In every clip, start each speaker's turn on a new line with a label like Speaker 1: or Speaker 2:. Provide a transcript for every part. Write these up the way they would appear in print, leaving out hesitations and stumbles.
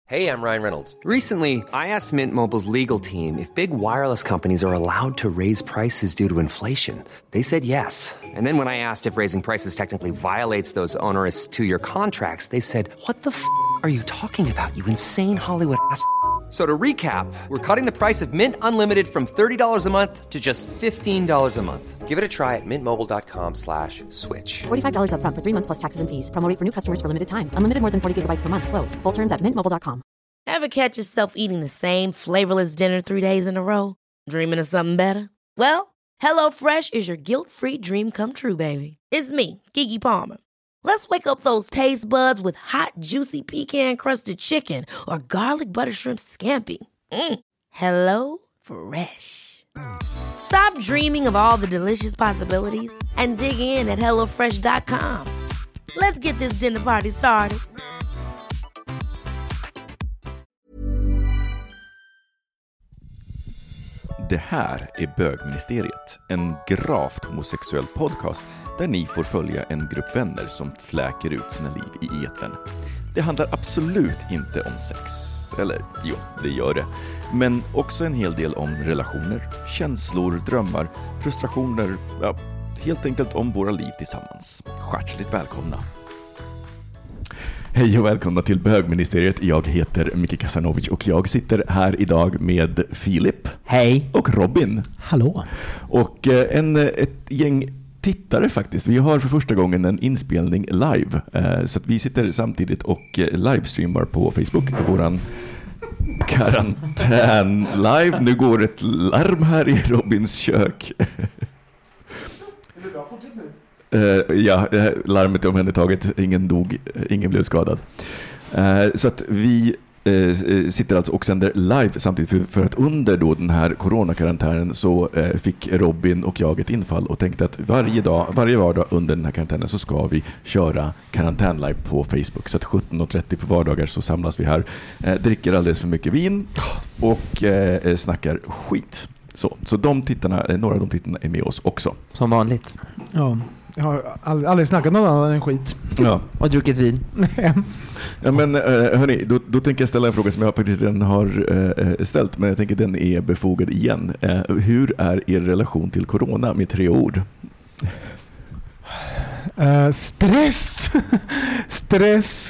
Speaker 1: Hey, I'm Ryan Reynolds.
Speaker 2: Recently, I asked Mint Mobile's legal team if big wireless companies are allowed to raise prices due to inflation. They said yes. And then when I asked if raising prices technically violates those onerous two-year contracts, they said, "What the are you talking about, you insane Hollywood ass?" So to recap, we're cutting the price of Mint Unlimited from $30 a month to just $15 a month.
Speaker 1: Give it a try at mintmobile.com/switch.
Speaker 3: $45 up front for 3 months plus taxes and fees. Promo rate for new customers for limited time. Unlimited more than 40 gigabytes per month. Slows full terms at mintmobile.com.
Speaker 4: Ever catch yourself eating the same flavorless dinner 3 days in a row? Dreaming of something better? Well, HelloFresh is your guilt-free dream come true, baby. It's me, Keke Palmer. Let's wake up those taste buds with hot, juicy pecan-crusted chicken or garlic butter shrimp scampi. Hello Fresh. Stop dreaming of all the delicious possibilities and dig in at HelloFresh.com. Let's get this dinner party started.
Speaker 5: Det här är Bögministeriet, en gravt homosexuell podcast där ni får följa en grupp vänner som fläker ut sina liv i etern. Det handlar absolut inte om sex, eller jo, det gör det. Men också en hel del om relationer, känslor, drömmar, frustrationer, ja, helt enkelt om våra liv tillsammans. Hjärtligt välkomna! Hej och välkomna till Bögministeriet. Jag heter Micke Kasanovic och jag sitter här idag med Filip.
Speaker 6: Hej.
Speaker 5: Och Robin.
Speaker 6: Hallå.
Speaker 5: Och ett gäng tittare faktiskt. Vi har för första gången en inspelning live. Så att vi sitter samtidigt och livestreamar på Facebook. Våran karantän live. Nu går ett larm här i Robins kök. Ja, larmet är omhändertaget. Ingen dog, ingen blev skadad. Så att vi sitter alltså och sänder live samtidigt för att under då den här coronakarantänen så fick Robin och jag ett infall och tänkte att varje vardag under den här karantänen så ska vi köra karantän-live på Facebook. Så att 17:30 på vardagar så samlas vi här, dricker alldeles för mycket vin och snackar skit. Så några av de tittarna är med oss också.
Speaker 6: Som vanligt.
Speaker 7: Ja. Jag har aldrig snackat någon annan än skit.
Speaker 5: Ja.
Speaker 6: Och druckit vin.
Speaker 5: Ja, men hörni, då tänker jag ställa en fråga som jag faktiskt redan har ställt, men jag tänker den är befogad igen. Hur är er relation till corona med 3 ord?
Speaker 7: Stress. Stress.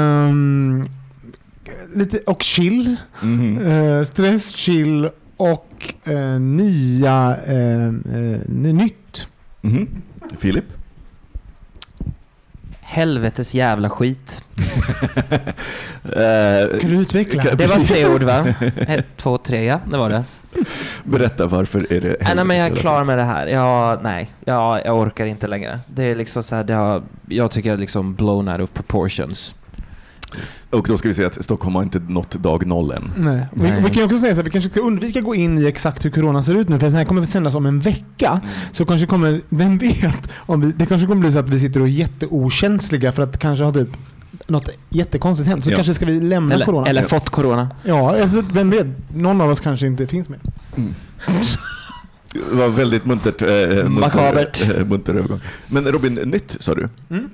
Speaker 7: Lite och chill. Stress, chill och nytt.
Speaker 5: Filip?
Speaker 6: Helvetes jävla skit.
Speaker 7: Kan du utveckla?
Speaker 6: Det var 3 ord, va? 1, 2, 3, ja, det var det.
Speaker 5: Berätta, varför är det
Speaker 6: nej, men jag är klar med det här. Jag orkar inte längre. Det är liksom så här, jag tycker det är liksom blown out of proportions.
Speaker 5: Och då ska vi säga att Stockholm har inte nått dag 0 än.
Speaker 7: Nej. Vi kan också säga så att vi kanske ska undvika gå in i exakt hur corona ser ut nu, för det här kommer att sändas om en vecka. Så kanske kommer, vem vet, det kanske kommer bli så att vi sitter och är jätteokänsliga för att kanske ha typ något jättekonstigt hänt. Så kanske ska vi lämna corona.
Speaker 6: Eller fått corona.
Speaker 7: Ja, alltså, vem vet, någon av oss kanske inte finns med.
Speaker 5: Det var väldigt muntert. Munter övergång. Men Robin, nytt sa du?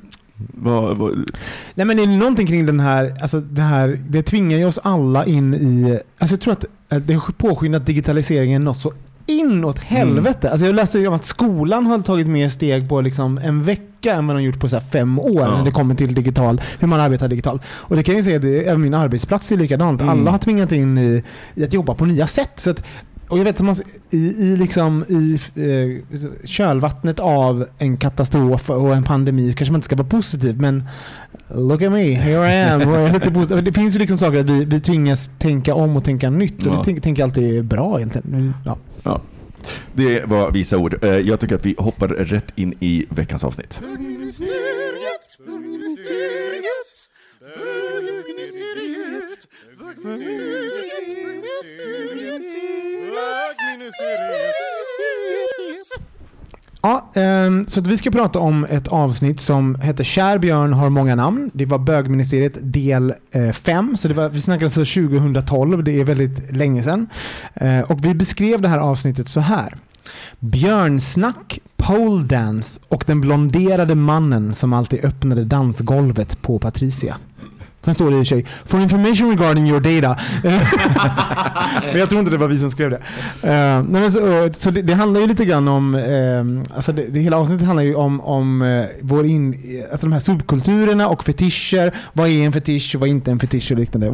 Speaker 7: Nej, men det är någonting kring den här, alltså det tvingar ju oss alla in i, alltså jag tror att det påskyndat digitaliseringen något så inåt helvete. Alltså jag läste ju om att skolan har tagit mer steg på liksom en vecka än vad de gjort på så här 5 år när det kommer till hur man arbetar digitalt. Och det kan jag säga, även min arbetsplats är likadant. Alla har tvingat in i att jobba på nya sätt. Så att, och jag vet att man i kölvattnet av en katastrof och en pandemi kanske man inte ska vara positiv, men look at me, here I am. Det finns ju liksom saker att vi tvingas tänka om och tänka nytt, och det tänker jag alltid är bra egentligen.
Speaker 5: Ja. Det var visa ord. Jag tycker att vi hoppar rätt in i veckans avsnitt.
Speaker 7: Ja, så att vi ska prata om ett avsnitt som heter Kär björn har många namn. Det var Bögministeriet del 5, så vi snackade alltså 2012, det är väldigt länge sedan. Och vi beskrev det här avsnittet så här: björnsnack, pole dance och den blonderade mannen som alltid öppnade dansgolvet på Patricia. Sen står det i sig for information regarding your data. Men jag tror inte det var vi som skrev det. Men så det handlar ju lite grann om alltså det hela avsnittet handlar ju om alltså de här subkulturerna och fetischer. Vad är en fetisch och vad är inte en fetisch och liknande.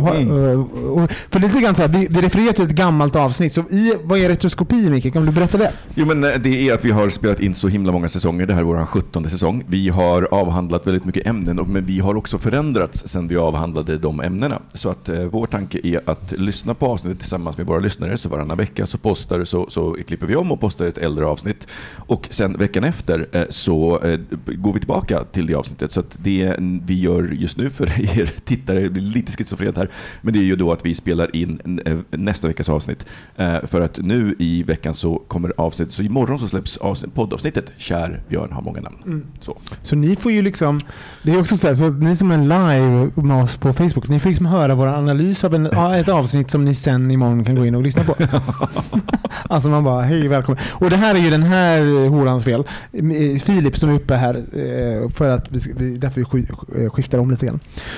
Speaker 7: För det är lite grann så här, det refererar till ett gammalt avsnitt. Så vad är retroskopi, Micke? Kan du berätta det?
Speaker 5: Jo, men det är att vi har spelat in så himla många säsonger. Det här är vår 17:e säsong. Vi har avhandlat väldigt mycket ämnen, men vi har också förändrats sedan vi avhandlade de ämnena. Så att vår tanke är att lyssna på avsnittet tillsammans med våra lyssnare. Så varannan vecka så klipper vi om och postar ett äldre avsnitt. Och sen veckan efter så går vi tillbaka till det avsnittet. Så att det vi gör just nu för er tittare, det blir lite schizofrent här, men det är ju då att vi spelar in nästa veckas avsnitt. För att nu i veckan så kommer avsnittet, så imorgon så släpps poddavsnittet Kär Björn har många namn. Så
Speaker 7: ni får ju liksom, det är också så här, så ni som är live med oss på Facebook, ni får liksom höra vår analys av ett avsnitt som ni sen imorgon kan gå in och lyssna på. Alltså man bara, hej, välkommen. Och det här är ju den här horans fel. Filip som är uppe här för att därför vi skiftar om lite grann.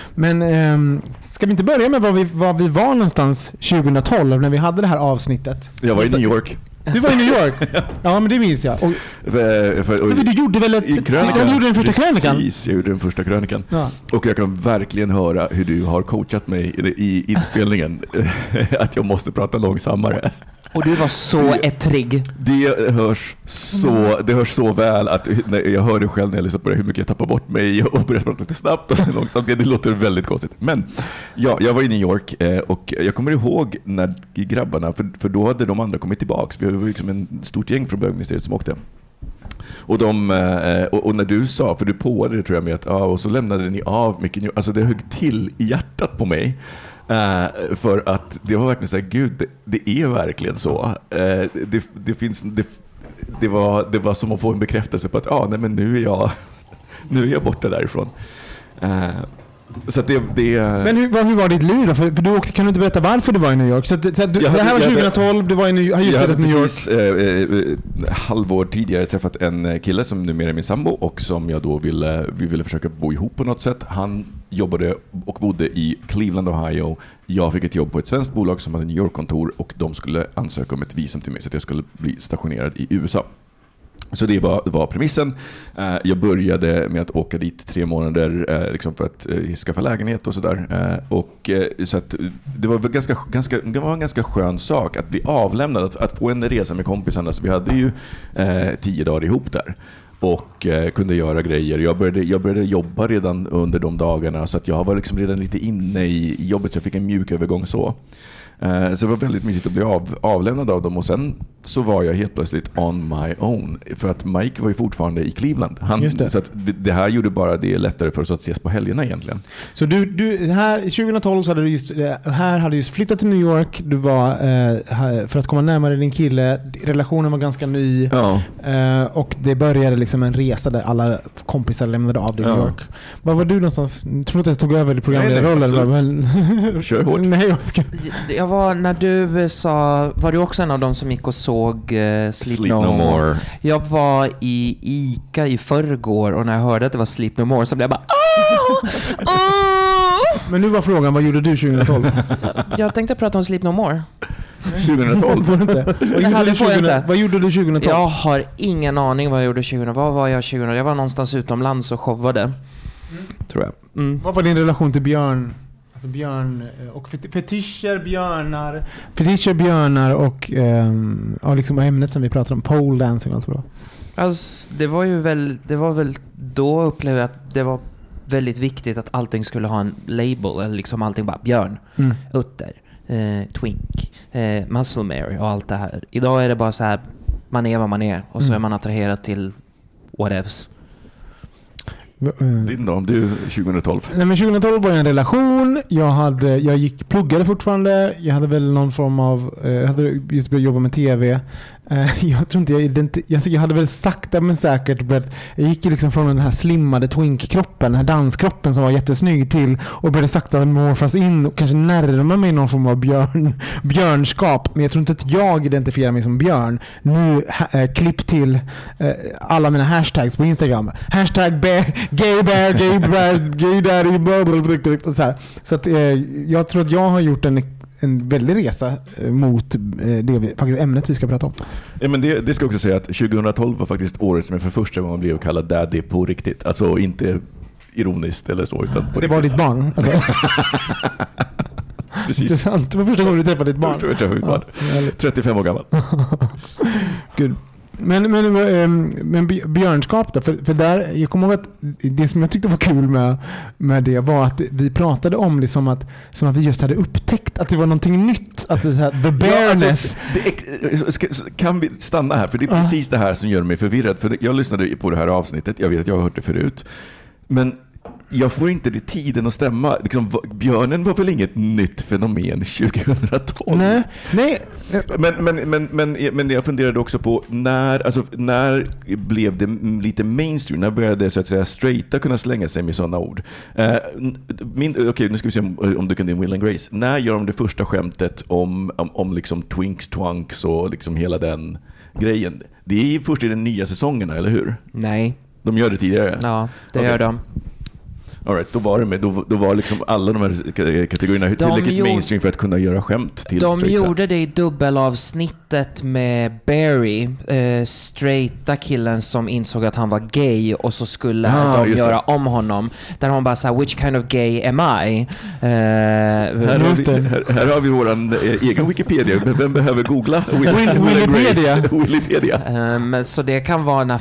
Speaker 7: Men ska vi inte börja med var vi var någonstans 2012 när vi hade det här avsnittet?
Speaker 5: Jag var i New York.
Speaker 7: Du var i New York? Ja, men det minns jag. Du gjorde väl du gjorde den första krönikan?
Speaker 5: Precis, jag gjorde den första krönikan. Ja. Och jag kan verkligen höra hur du har coachat mig i inspelningen. Att jag måste prata långsammare.
Speaker 6: Och du var så ettrig.
Speaker 5: Det hörs så väl att när jag hör det själv när jag lyssnar på det, hur mycket jag tappar bort mig och börjar prata lite snabbt och långsamt. Det låter väldigt konstigt. Men ja, jag var i New York och jag kommer ihåg när grabbarna, för då hade de andra kommit tillbaka. Vi var liksom en stort gäng från bögministeriet som åkte. Och och när du sa, för du påade det tror jag med att och så lämnade ni av mycket, alltså det högg till i hjärtat på mig. För att det var verkligen så här, gud, det är verkligen så. Det var som att få en bekräftelse på att nej, men nu är jag borta därifrån. Så att
Speaker 7: Men hur var ditt liv då? För du kan du inte berätta varför du var i New York? Det här var 2012, du var i New York. Jag hade precis
Speaker 5: halvår tidigare träffat en kille som numera är min sambo och som jag då vi ville försöka bo ihop på något sätt. Han jobbade och bodde i Cleveland, Ohio. Jag fick ett jobb på ett svenskt bolag som hade New York-kontor och de skulle ansöka om ett visum till mig så att jag skulle bli stationerad i USA. Så det var premissen. Jag började med att åka dit 3 månader liksom för att skaffa lägenhet och sådär. Så att det var en ganska skön sak att bli avlämnad, att få en resa med kompisarna. Så vi hade ju 10 dagar ihop där och kunde göra grejer. Jag började jobba redan under de dagarna så att jag var liksom redan lite inne i jobbet så jag fick en mjuk övergång så. Så det var väldigt mysigt att bli avlämnad av dem och sen så var jag helt plötsligt on my own för att Mike var ju fortfarande i Cleveland. Så att det här gjorde bara det lättare för oss att ses på helgerna egentligen. Så
Speaker 7: du här 2012 så hade du just flyttat till New York. Du var för att komma närmare din kille. Relationen var ganska ny. Ja. Och det började liksom en resa där alla kompisar lämnade av dig i New York. Var var du någonstans? Tror du att jag tog över programledarrollen?
Speaker 5: Kör hårt.
Speaker 7: Nej,
Speaker 6: jag var, när du sa, var du också en av dem som gick och såg Sleep No More? Jag var i Ica i förrgår och när jag hörde att det var Sleep No More så blev jag bara
Speaker 7: Men nu var frågan, vad gjorde du 2012?
Speaker 6: Jag tänkte prata om Sleep No More.
Speaker 5: 2012?
Speaker 7: Vad gjorde du 2012?
Speaker 6: Jag har ingen aning vad jag gjorde 2012. Vad var jag 2012? Jag var någonstans utomlands och showade. Tror jag.
Speaker 7: Vad var din relation till Björn? Björn och fetischer, björnar och liksom ämnet som vi pratar om, pole dancing och allt vad det var.
Speaker 6: Alltså, det var väl då upplevde jag att det var väldigt viktigt att allting skulle ha en label, eller liksom allting bara Björn, Utter, Twink, Muscle Mary och allt det här. Idag är det bara så här, man är vad man är och så är man attraherad till whatevs.
Speaker 5: Din då, du 2012?
Speaker 7: Nej, men 2012 var jag en relation. Jag pluggade fortfarande. Jag hade väl någon form av jag hade just börjat jobba med tv. Jag tror inte jag hade väl sakta men säkert jag gick ju liksom från den här slimmade twink-kroppen, den här danskroppen som var jättesnygg till och började sakta morfas in och kanske närma mig någon form av björnskap. Men jag tror inte att jag identifierar mig som björn. Nu klipp till alla mina hashtags på Instagram. Hashtag gay bear, gay daddy, så att jag tror att jag har gjort en väldig resa mot faktiskt ämnet vi ska prata om.
Speaker 5: Ja, men det ska också säga att 2012 var faktiskt året som jag för första gången blev kallad daddy på riktigt. Alltså inte ironiskt eller så. Utan på
Speaker 7: det var ditt barn? Alltså.
Speaker 5: Precis.
Speaker 7: Intressant. Det var första gången du träffade ditt barn.
Speaker 5: Jag träffade mitt barn. 35 år gammal.
Speaker 7: Gud. Men björnskap då, för där, jag kommer ihåg att det som jag tyckte var kul med det var att vi pratade om det som att vi just hade upptäckt att det var någonting nytt, att det så här, the bareness.
Speaker 5: Kan vi stanna här, för det är precis det här som gör mig förvirrad, för jag lyssnade på det här avsnittet, jag vet att jag har hört det förut, men jag får inte det tiden att stämma. Liksom, björnen var väl inget nytt fenomen 2012?
Speaker 7: Nej.
Speaker 5: Men jag funderade också på när blev det lite mainstream? När började så att säga straighta kunna slänga sig med sådana ord? Okej, nu ska vi se om du kan din Will and Grace. När gör de det första skämtet om liksom twinks, twunks och liksom hela den grejen? Det är ju först i den nya säsongerna, eller hur?
Speaker 6: Nej.
Speaker 5: De gör det tidigare?
Speaker 6: Ja, det gör de.
Speaker 5: All right, då var liksom alla de här kategorierna tillräckligt mainstream för att kunna göra skämt till
Speaker 6: de
Speaker 5: straighta.
Speaker 6: Gjorde det i dubbelavsnittet med Barry, straighta killen som insåg att han var gay och så skulle de göra om honom. Där hon bara sa, which kind of gay am I?
Speaker 5: Här har vi våran egen Wikipedia. Vem behöver googla? Wikipedia.
Speaker 6: Så det kan vara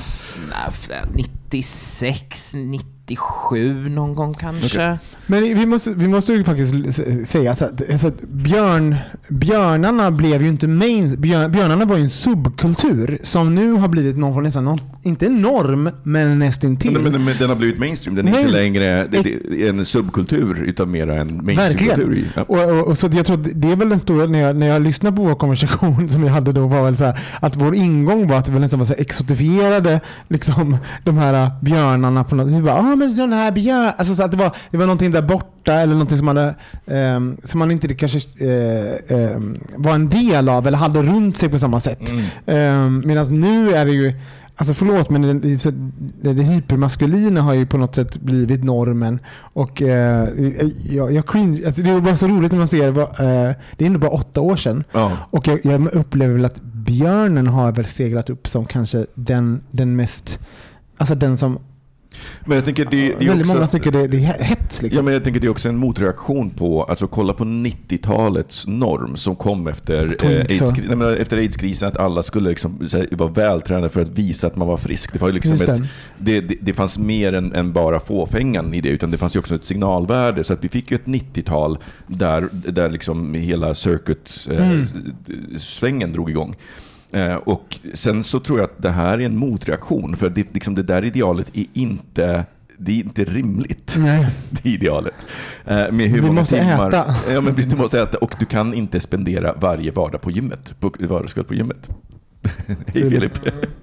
Speaker 6: 96, 97 någon gång kanske. Okay.
Speaker 7: Men vi måste ju faktiskt säga så att björnarna blev ju inte björnarna var ju en subkultur som nu har blivit nästan inte en norm, men nästintill. Men
Speaker 5: den har blivit mainstream. Den är inte längre en subkultur utan mer en mainstreamkultur. Ja.
Speaker 7: Och så jag tror det är väl den stora, när jag lyssnar på vår konversation som vi hade då, var väl så här, att vår ingång var att det väl nästan var så exotifierade liksom de här björnarna på något. Vi bara, men sån här björn, alltså så att det var någonting där borta eller någonting som man inte kanske var en del av eller hade runt sig på samma sätt. Medan nu är det ju, alltså förlåt, men det hypermaskulina har ju på något sätt blivit normen, och jag cringe, alltså det är bara så roligt när man ser det är ändå bara 8 år sedan, och jag upplever väl att björnen har väl seglat upp som kanske den mest, alltså den som. Men jag tänker det är väldigt också, många tycker det är hett liksom.
Speaker 5: Ja, men jag tänker det är också en motreaktion på, alltså kolla på 90-talets norm som kom efter AIDS-krisen, att alla skulle liksom vara vältränade för att visa att man var frisk. Det var ju liksom det fanns mer än bara fåfängan i det, utan det fanns ju också ett signalvärde, så att vi fick ju ett 90-tal där liksom hela circuit-svängen drog igång. Och sen så tror jag att det här är en motreaktion, för det där idealet är inte rimligt.
Speaker 7: Nej.
Speaker 5: Det idealet. Med hur
Speaker 7: vi måste äta.
Speaker 5: Ja, men du måste äta, och du kan inte spendera varje vardag på gymmet. På gymmet. Hej Filip.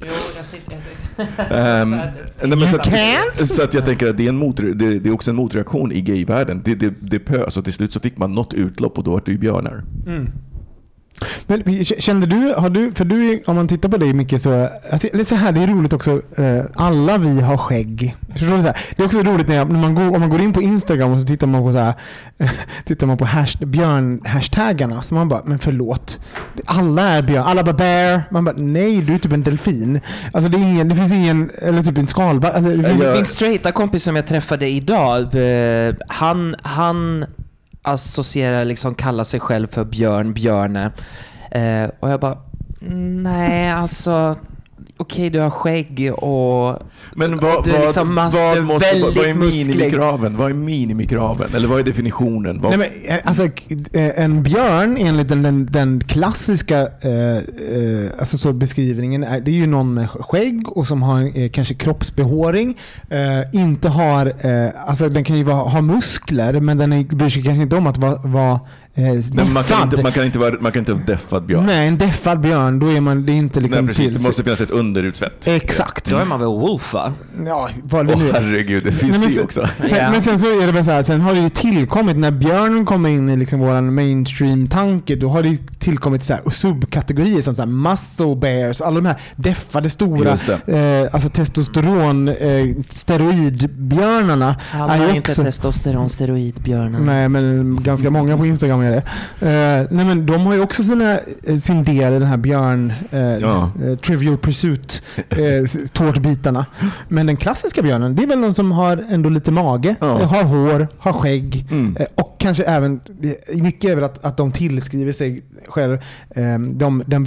Speaker 5: Så att jag tänker att det är också en motreaktion i gayvärlden. Det pös, och till slut så fick man något utlopp, och då var det ju björnar.
Speaker 7: Men kände du, om man tittar på dig mycket så, alltså, så här, det är roligt också, alla vi har skägg. Förstår du, så här? Det är också roligt om man går in på Instagram och så tittar man på så här, tittar man på björn-hashtaggarna, så man bara, men förlåt, alla är björn, alla bara bear, man bara, nej, du är typ en delfin. Alltså det finns ingen, eller typ en skalbagge. Alltså,
Speaker 6: min straighta kompis som jag träffade idag, han associerar, liksom kallar sig själv för Björne. Och jag bara, nej, alltså okej, du har skägg och
Speaker 5: men vad är minimikraven? Vad är minimikraven? Eller vad är definitionen?
Speaker 7: Nej, men, alltså, en björn enligt den klassiska alltså så beskrivningen det är ju någon med skägg och som har kanske kroppsbehåring, inte har alltså den kan ju ha muskler, men den bryr sig kanske inte om att vara
Speaker 5: man kan inte vara deffad björn.
Speaker 7: Nej, en deffad björn, då är man det är inte liksom.
Speaker 5: Nej, precis, det måste finnas ett underutsvett.
Speaker 7: Exakt.
Speaker 6: Då är man väl wolf, va?
Speaker 7: Ja, vad det nu är.
Speaker 5: Herregud, det finns det också.
Speaker 7: Men sen så är det bara så här, sen har det ju tillkommit när björnen kommer in i liksom våran mainstream-tanke, då har det ju tillkommit så här subkategorier som så här muscle bears, alla de här deffade stora alltså testosteron steroidbjörnarna.
Speaker 6: Alla är inte testosteron steroidbjörnar.
Speaker 7: Nej, men ganska många på Instagram är det. Nej, men de har ju också sin del i den här björn Trivial Pursuit tårtbitarna. Men den klassiska björnen, det är väl någon som har ändå lite mage, har hår, har skägg och kanske även, mycket är väl att de tillskriver sig själv de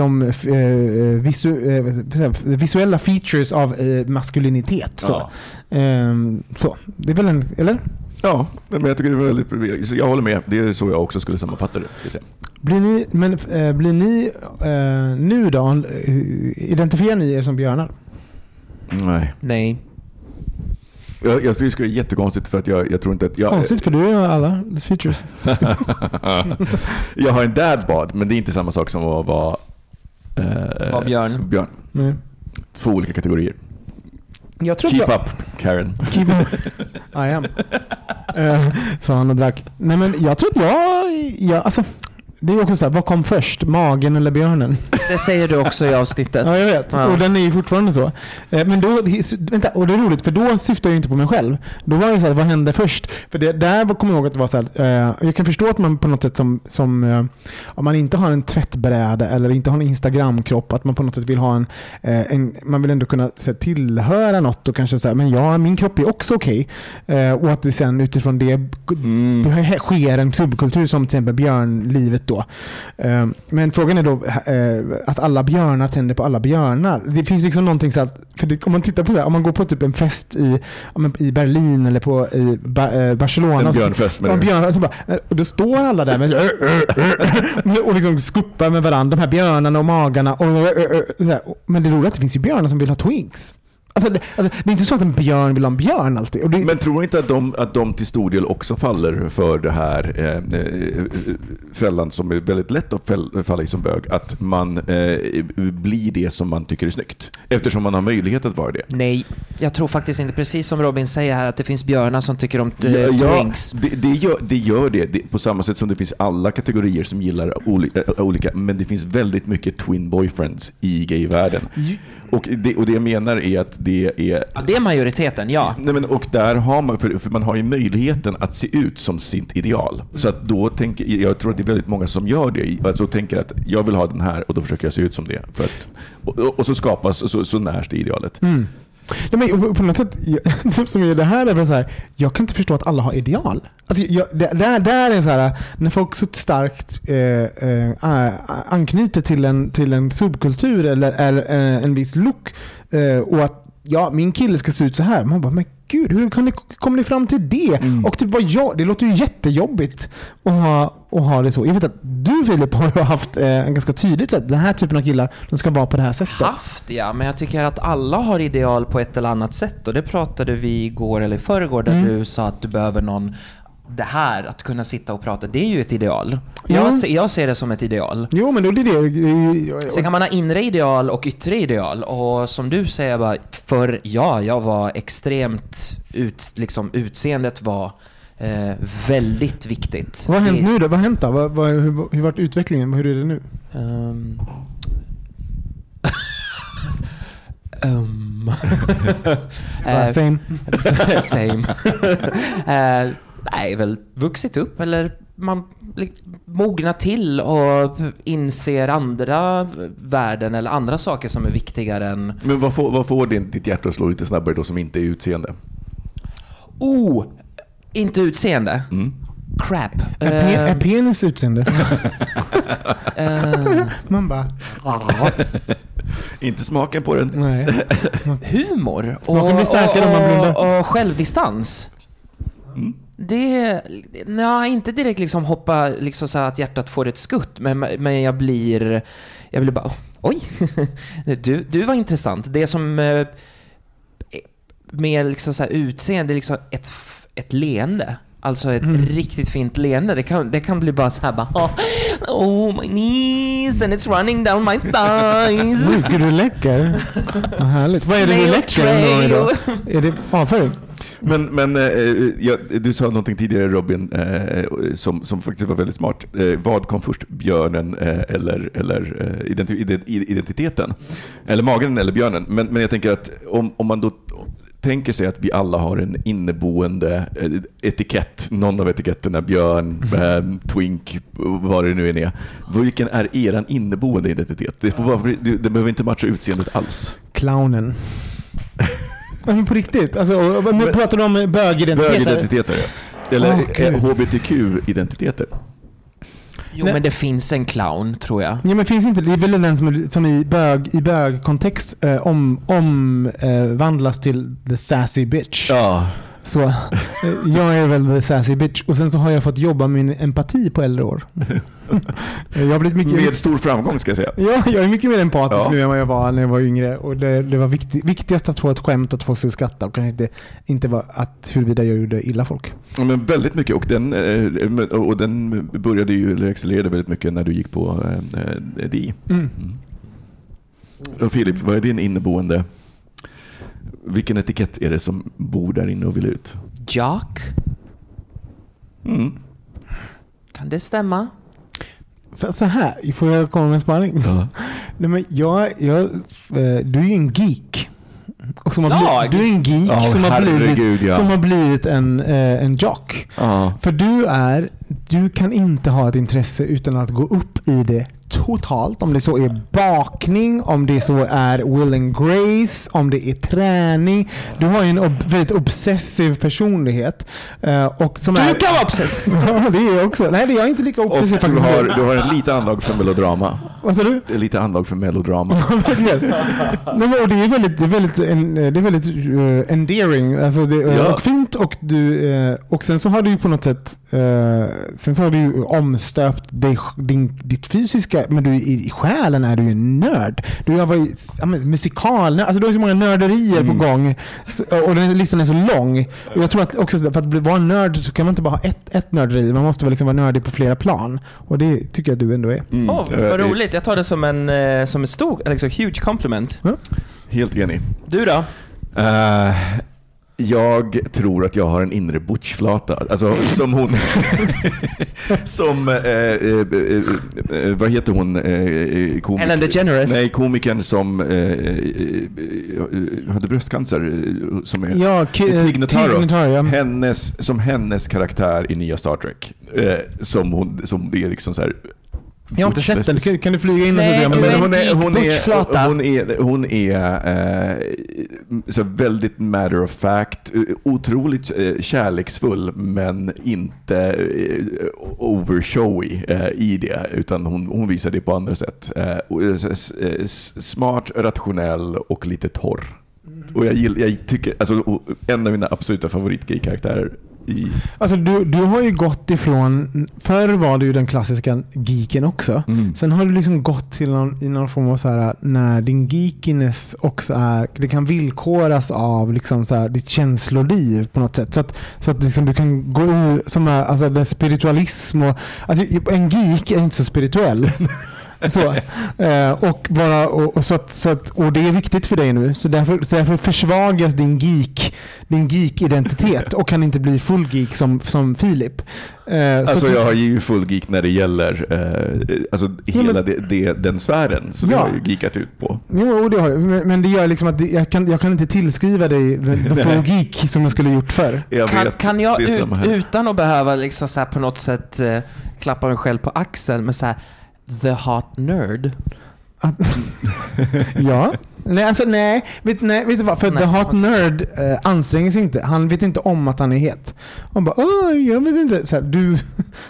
Speaker 7: visuella features av maskulinitet. Så det är väl en, eller?
Speaker 5: Ja, men jag tycker det är väldigt, jag håller med. Det är så jag också skulle sammanfatta det, ska jag säga.
Speaker 7: Blir ni nu då, identifierar ni er som björnar?
Speaker 5: Nej. Jag skulle det är jättekonstigt för att jag tror inte att jag...
Speaker 7: Konstigt för du har alla features.
Speaker 5: Jag har en dad bod, men det är inte samma sak som att vara björn.
Speaker 7: Nej.
Speaker 5: 2 olika kategorier.
Speaker 7: Jag tror
Speaker 5: Keep up, Karen.
Speaker 7: Keep up. I am. Så han och drack. Nej, men jag tror att jag alltså, det är också så här, vad kom först? Magen eller björnen?
Speaker 6: Det säger du också i avsnittet.
Speaker 7: Ja, jag vet. Ja. Och den är ju fortfarande så. Men då, vänta, och det är roligt, för då syftar jag inte på mig själv. Då var det så här, vad hände först? För där kommer jag ihåg att det var så här, jag kan förstå att man på något sätt som om man inte har en tvättbräda eller inte har en Instagram-kropp, att man på något sätt vill ha man vill ändå kunna så här, tillhöra något och kanske säga, men min kropp är också okej. Och att det sen utifrån det sker en subkultur som till exempel björnlivet då. Men frågan är då att alla björnar tänder på alla björnar. Det finns liksom någonting så att, om man tittar på så här, om man går på typ en fest i Berlin eller i Barcelona,
Speaker 5: en björnfest med
Speaker 7: och då står alla där med och liksom skuppar med varandra, de här björnarna och magarna och så här. Men det är roligt att det finns ju björnar som vill ha twinks. Alltså, det är inte så att en björn vill ha en björn alltid.
Speaker 5: Men tror inte att de till stor del också faller för det här fällan som är väldigt lätt att falla i som bög, att man blir det som man tycker är snyggt, eftersom man har möjlighet att vara det? Nej,
Speaker 6: jag tror faktiskt inte, precis som Robin säger här, att det finns björnar som tycker om twinks.
Speaker 5: Det gör det på samma sätt som det finns alla kategorier som gillar olika, men det finns väldigt mycket twin boyfriends i gayvärlden. Och det jag menar är att det är
Speaker 6: majoriteten, ja.
Speaker 5: Nej, men, och där har man, för man har ju möjligheten att se ut som sitt ideal. Så att då jag tror att det är väldigt många som gör det. Alltså tänker att jag vill ha den här och då försöker jag se ut som det. För att, och så skapas, så närs det idealet.
Speaker 7: Mm. Ja, men på något sätt, som är det här är så här, jag kan inte förstå att alla har ideal. Alltså, där är så här, när folk så starkt anknyter till en subkultur eller en viss look och att min kille ska se ut så här. Man bara, men gud, hur kommer ni fram till det? Och typ det låter ju jättejobbigt att ha det så. Jag vet att du, Filip, har haft en ganska tydligt sätt. Den här typen av killar, de ska vara på det här sättet.
Speaker 6: Ja, men jag tycker att alla har ideal på ett eller annat sätt. Och det pratade vi igår eller förrgår där du sa att du behöver någon. Det här, att kunna sitta och prata, det är ju ett ideal. Jag ser det som ett ideal. Jo, men då är det. Sen kan man ha inre ideal och yttre ideal. Och som du säger, jag var extremt utseendet var väldigt viktigt.
Speaker 7: Vad har hänt nu då? Vad har hänt då? Hur varit utvecklingen? Hur är det nu?
Speaker 6: Same. Nej, väl vuxit upp, eller man mognar till och inser andra värden eller andra saker som är viktigare än...
Speaker 5: Men vad får ditt hjärta att slå lite snabbare då som inte är utseende?
Speaker 6: Inte utseende? Crap.
Speaker 7: Är penis utseende? Man bara...
Speaker 5: Inte smaken på den.
Speaker 7: Nej.
Speaker 6: Humor.
Speaker 7: Smaken blir starkare om man blundar.
Speaker 6: Och självdistans. Inte direkt hoppa så att hjärtat får ett skutt, men jag blir bara oj. du var intressant. Det som med så här utseende ett leende. Alltså ett riktigt fint leende. Det kan bli bara så här bara, oh my knees and it's running down my thighs.
Speaker 7: Gud, du läcker. Vad härligt. Vad är det du läcker idag? Är det avföring?
Speaker 5: Men du sa någonting tidigare, Robin, som faktiskt var väldigt smart. Vad kom först, björnen eller identiteten? Eller magen eller björnen? Men jag tänker att om man då tänker sig att vi alla har en inneboende etikett, någon av etiketterna, björn, twink, vad det nu är. Vilken är eran inneboende identitet? Det behöver inte matcha utseendet alls.
Speaker 7: Clownen. Men på riktigt, alltså, nu pratar du om bögidentiteter.
Speaker 5: Ja. Eller HBTQ-identiteter.
Speaker 6: Jo, men det finns en clown, tror jag.
Speaker 7: Ja, men finns inte. Det är väl den som i bögkontext omvandlas till the sassy bitch.
Speaker 5: Ja.
Speaker 7: Så jag är väl the sassy bitch. Och sen så har jag fått jobba med min empati på äldre år. Jag har blivit mycket
Speaker 5: med stor framgång, ska jag säga.
Speaker 7: Ja, jag är mycket mer empatisk nu än vad jag var när jag var yngre. Och det var viktigast att få ett skämt och att få sig skratta. Och kanske inte var att huruvida jag gjorde illa folk.
Speaker 5: Ja, men väldigt mycket. Och den började ju, eller accelererade väldigt mycket när du gick på DI. Och Filip, vad är din inneboende? Vilken etikett är det som bor där inne och vill ut?
Speaker 6: Jock? Kan det stämma?
Speaker 7: För så här, får jag komma med en spaning? Ja. Nej, men du är ju en geek. Och du är en geek som har blivit en jock. För du kan inte ha ett intresse utan att gå upp i det totalt, om det så är bakning, om det så är Will and Grace, om det är träning. Du har ju en väldigt obsessiv personlighet. Och som
Speaker 6: du kan vara obsessiv!
Speaker 7: Ja, det är jag också. Nej, det är jag inte lika obsessiv
Speaker 5: och
Speaker 7: faktiskt.
Speaker 5: Du har en lite anlag för melodrama.
Speaker 7: Vad sa du?
Speaker 5: Lite anlag för melodrama.
Speaker 7: Nej, och det är väldigt endearing, alltså och fint, och sen så har du ju på något sätt sen så har du ju omstöpt ditt fysiska, men du i själen är du ju en nörd. Du har varit musikal, alltså du har så många nörderier på gång, och den listan är så lång. Och jag tror att också för att vara en nörd så kan man inte bara ha ett nörderi, man måste väl liksom vara nördig på flera plan, och det tycker jag att du ändå är.
Speaker 6: Vad roligt, jag tar det som en stor, liksom huge compliment.
Speaker 5: Helt enig.
Speaker 6: Du då?
Speaker 5: Jag tror att jag har en inre butchflata. Alltså som hon som vad heter hon,
Speaker 6: Ellen DeGeneres.
Speaker 5: Nej, komikern som hade bröstcancer, som är Tig Notaro. Hennes karaktär i nya Star Trek, som det är liksom så här.
Speaker 7: Jag har inte sett den. Kan du flyga in?
Speaker 6: Nej,
Speaker 5: hon är så väldigt matter of fact, otroligt kärleksfull, men inte overshowy i det, utan hon visar det på andra sätt. Smart, rationell och lite torr. Och jag tycker, alltså, en av mina absoluta favoritgay-karaktärer.
Speaker 7: Alltså du har ju gått ifrån, förr var du ju den klassiska geeken också. Sen har du liksom gått till någon form av så här, när din geekiness också är, det kan villkoras av liksom så här, ditt känsloliv på något sätt, så att liksom du kan gå ur som är, alltså den spiritualism och, alltså en geek är inte så spirituell. Så och det är viktigt för dig nu, så därför försvagas din geek-identitet och kan inte bli full geek som Filip.
Speaker 5: Alltså jag har ju full geek när det gäller alltså hela den sfären som jag har ju geekat ut på.
Speaker 7: Jo, det har jag, men det gör liksom att jag kan inte tillskriva dig full geek som jag skulle gjort förr.
Speaker 6: Kan jag utan att behöva liksom så här på något sätt klappa mig själv på axeln med så här the hot nerd.
Speaker 7: Ja. Nej, vet du vad? För the hot nerd anstränger sig inte. Han vet inte om att han är het. Han bara, jag vet inte. Så här, du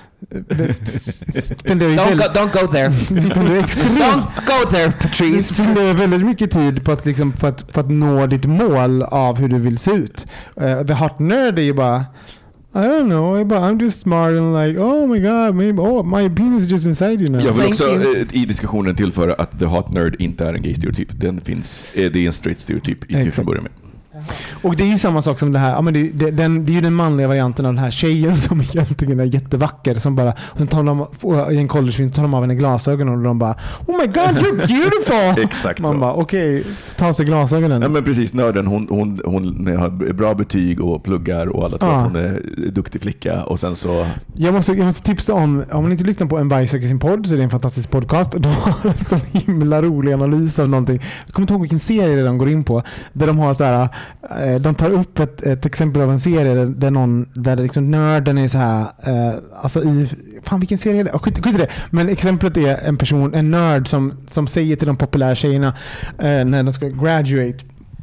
Speaker 6: don't go there. Don't go there, Patrice.
Speaker 7: Du spenderar väldigt mycket tid på att, liksom, för att nå ditt mål av hur du vill se ut. The hot nerd är ju bara, I don't know, I'm just smart and like, oh my god, maybe, my penis is just inside you now.
Speaker 5: Jag vill också i diskussionen tillföra att the hot nerd inte är en gay stereotyp. Den finns, det är en straight stereotyp i till att börja med.
Speaker 7: Och det är ju samma sak som det här. Ja, men det är ju den manliga varianten av den här tjejen som egentligen är jättevacker. Som bara, och sen tar de i en collegefilm tar de av henne glasögonen och de bara oh my god, you're beautiful!
Speaker 5: Exakt
Speaker 7: man
Speaker 5: så.
Speaker 7: bara okej, ta sig glasögonen.
Speaker 5: Ja, men precis, nörden, hon har bra betyg och pluggar och alla tror att hon är duktig flicka och sen så... Jag måste
Speaker 7: tipsa om man inte lyssnar på En varg söker sin podd så är det en fantastisk podcast och de har en sån himla rolig analys av någonting. Jag kommer inte ihåg vilken serie de går in på där de har så här, de tar upp ett exempel av en serie där liksom nörden är så här, alltså i fan vilken serie är det? Skit i det. Men exemplet är en nörd som säger till de populära tjejerna när de ska graduate,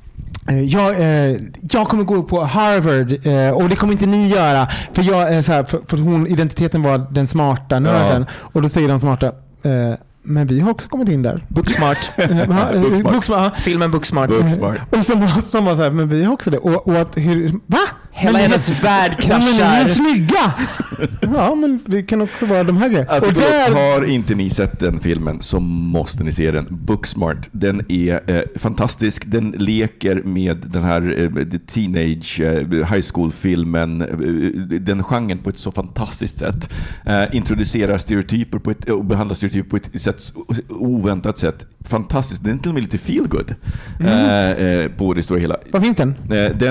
Speaker 7: jag kommer gå på Harvard och det kommer inte ni göra för jag är så här, för hon identiteten var den smarta nörden och då säger de smarta men vi har också kommit in där.
Speaker 6: Booksmart.
Speaker 7: Booksmart.
Speaker 6: Filmen Booksmart.
Speaker 7: Och som var så här, men vi har också det. Och att va?
Speaker 6: Hela hennes värld kraschar.
Speaker 7: Men ni är snygga! Ja, men vi kan också vara de här grejerna.
Speaker 5: Alltså, har inte ni sett den filmen så måste ni se den. Booksmart. Den är fantastisk. Den leker med den här teenage high school-filmen. Den genren på ett så fantastiskt sätt. Introducerar stereotyper och behandlar stereotyper på ett sätt, oväntat sätt. Fantastiskt. Den är till och med lite feel good på det stora hela.
Speaker 7: Vad finns den?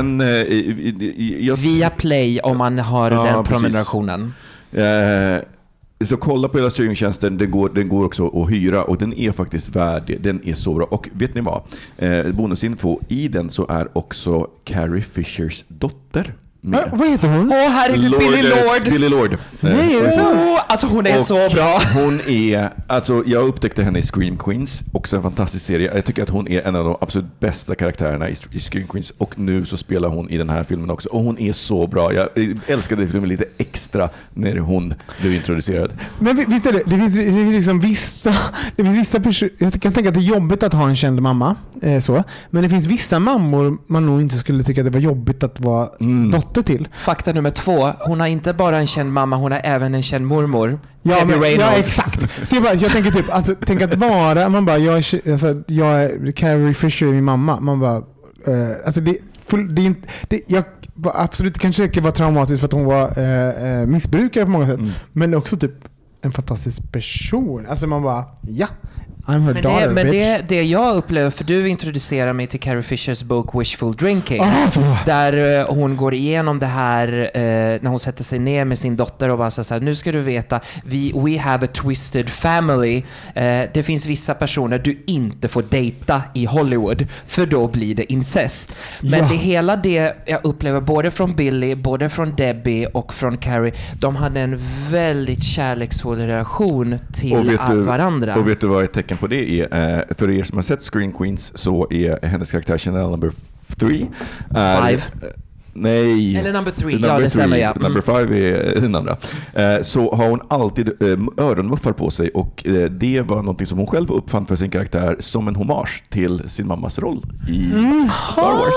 Speaker 6: Via Play om man har den prenumerationen.
Speaker 5: Så kolla på hela streamingtjänsten. Den går också att hyra och den är faktiskt värd. Den är så bra. Och vet ni vad? Bonusinfo, i den så är också Carrie Fishers dotter med.
Speaker 7: Vad heter hon?
Speaker 6: Herregud,
Speaker 5: Billy Lord.
Speaker 6: Alltså hon är så bra.
Speaker 5: Hon är, alltså jag upptäckte henne i Scream Queens, också en fantastisk serie. Jag tycker att hon är en av de absolut bästa karaktärerna i Scream Queens och nu så spelar hon i den här filmen också och hon är så bra. Jag älskade filmen lite extra när hon blev introducerad.
Speaker 7: Men visst är det finns liksom vissa personer, jag kan tänka att det är jobbigt att ha en känd mamma så, men det finns vissa mammor man nog inte skulle tycka att det var jobbigt att vara dotter till.
Speaker 6: Fakta nummer 2, hon har inte bara en känd mamma, hon har även en känd mormor.
Speaker 7: Ja, exakt. Så jag tänker typ att vara, man bara jag är Carrie Fisher, min mamma. Man bara alltså jag var absolut kanske inte var traumatisk för att hon var missbrukare på många sätt, men också typ en fantastisk person. Alltså man bara I'm her daughter,
Speaker 6: men det jag upplever, för du introducerar mig till Carrie Fishers bok Wishful Drinking, där hon går igenom det här när hon sätter sig ner med sin dotter och bara så här, nu ska du veta, we have a twisted family. Det finns vissa personer du inte får dejta i Hollywood för då blir det incest. Men det hela det jag upplever både från Billy, både från Debbie och från Carrie, de hade en väldigt kärleksfull relation till varandra.
Speaker 5: Och vet du vad ett tecken på det är? För er som har sett Scream Queens så är hennes karaktär Chanel number 3.
Speaker 6: 5.
Speaker 5: Nej.
Speaker 6: Eller number 3, ja det stämmer ja.
Speaker 5: Number 5 är den andra. Så har hon alltid öronmuffar på sig och det var någonting som hon själv uppfann för sin karaktär som en hommage till sin mammas roll i Star Wars.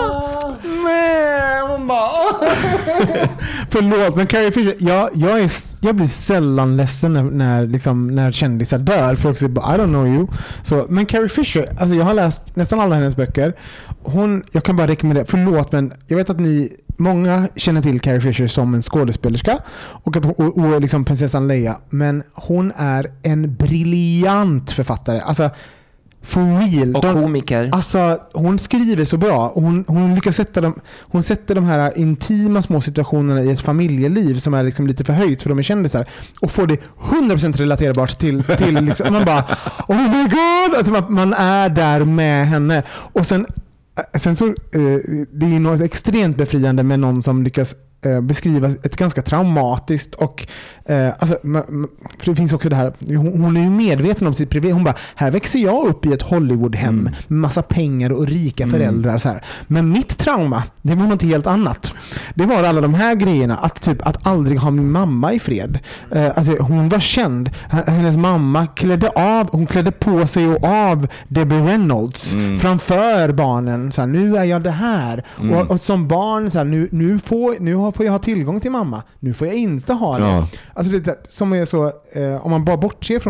Speaker 7: Hon bara förlåt, men Carrie Fisher, jag blir sällan ledsen när kändisar dör för också bara, I don't know you. Så, men Carrie Fisher, alltså jag har läst nästan alla hennes böcker. Jag kan bara rekommendera, förlåt men jag vet att många känner till Carrie Fisher som en skådespelerska och liksom prinsessan Leia, men hon är en briljant författare. Alltså for real.
Speaker 6: Och komiker.
Speaker 7: Alltså hon skriver så bra och hon lyckas sätter de här intima små situationerna i ett familjeliv som är liksom lite förhöjt för de är kändisar och får det 100% relaterbart till liksom, man bara oh my god, alltså man är där med henne och sen så det är något extremt befriande med någon som lyckas beskriva ett ganska traumatiskt och alltså, för det finns också det här, hon är ju medveten om sitt privilegium. Hon bara, här växer jag upp i ett Hollywoodhem med massa pengar och rika föräldrar så här. Men mitt trauma, det var något helt annat. Det var alla de här grejerna, att aldrig ha min mamma i fred. Alltså hon var känd, hennes mamma klädde på sig och av Debbie Reynolds framför barnen så här, nu är jag det här och som barn så här, nu får jag ha tillgång till mamma. Nu får jag inte ha det. Ja. Alltså det som är så om man bara bortser från att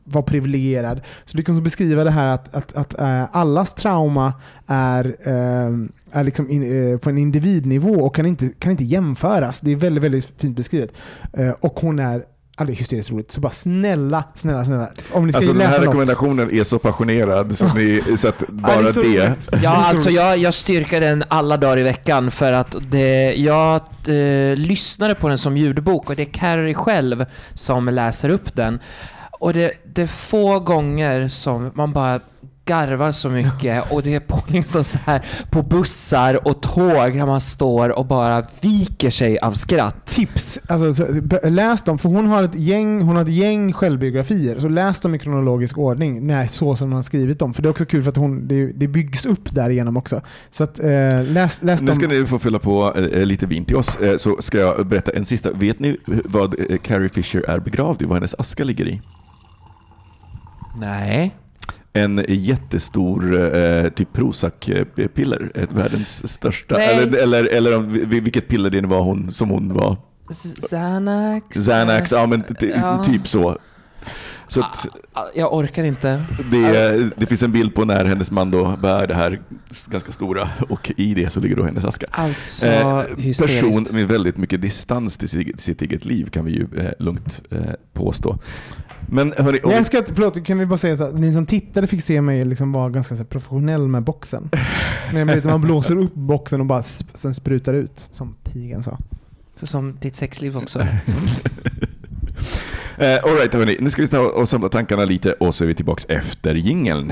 Speaker 7: var privilegierad. Så du kan så beskriva det här att allas trauma är liksom på en individnivå och kan inte jämföras. Det är väldigt, väldigt fint beskrivet. Och hon är alldeles hysteriskt roligt. Så bara snälla. Om ni ska
Speaker 5: alltså den här
Speaker 7: läsa
Speaker 5: rekommendationen är så passionerad så att bara
Speaker 7: det är så roligt.
Speaker 6: Ja, alltså jag styrker den alla dagar i veckan för att jag lyssnade på den som ljudbok och det är Carrie själv som läser upp den. Och det är få gånger som man bara garvar så mycket och det är på liksom så här på bussar och tåg där man står och bara viker sig av skratt.
Speaker 7: Tips, alltså läs dem, för hon har ett gäng självbiografier, så läs dem i kronologisk ordning, så som hon har skrivit dem, för det är också kul för att det byggs upp där igenom också. Så att läs dem.
Speaker 5: Nu ska ni få fylla på lite vin till oss, så ska jag berätta en sista. Vet ni vad Carrie Fisher är begravd i, vad hennes aska ligger i?
Speaker 6: Nej.
Speaker 5: En jättestor typ Prozac-piller, världens största. Eller vilket piller det var som hon var. Xanax, ja men typ så. Så att,
Speaker 6: jag orkar inte.
Speaker 5: Det finns en bild på när hennes man då bär det här ganska stora och i det så ligger då hennes aska.
Speaker 6: Alltså
Speaker 5: person med väldigt mycket distans till sitt eget liv kan vi ju lugnt påstå. Men hörni,
Speaker 7: förlåt, kan vi bara säga så att ni som tittade fick se mig liksom vara ganska så professionell med boxen. Men man blåser upp boxen och bara sen sprutar ut, som pigen sa.
Speaker 6: Så som ditt sexliv också.
Speaker 5: All right, hörni, nu ska vi stå och samla tankarna lite och så är vi tillbaks efter jingeln.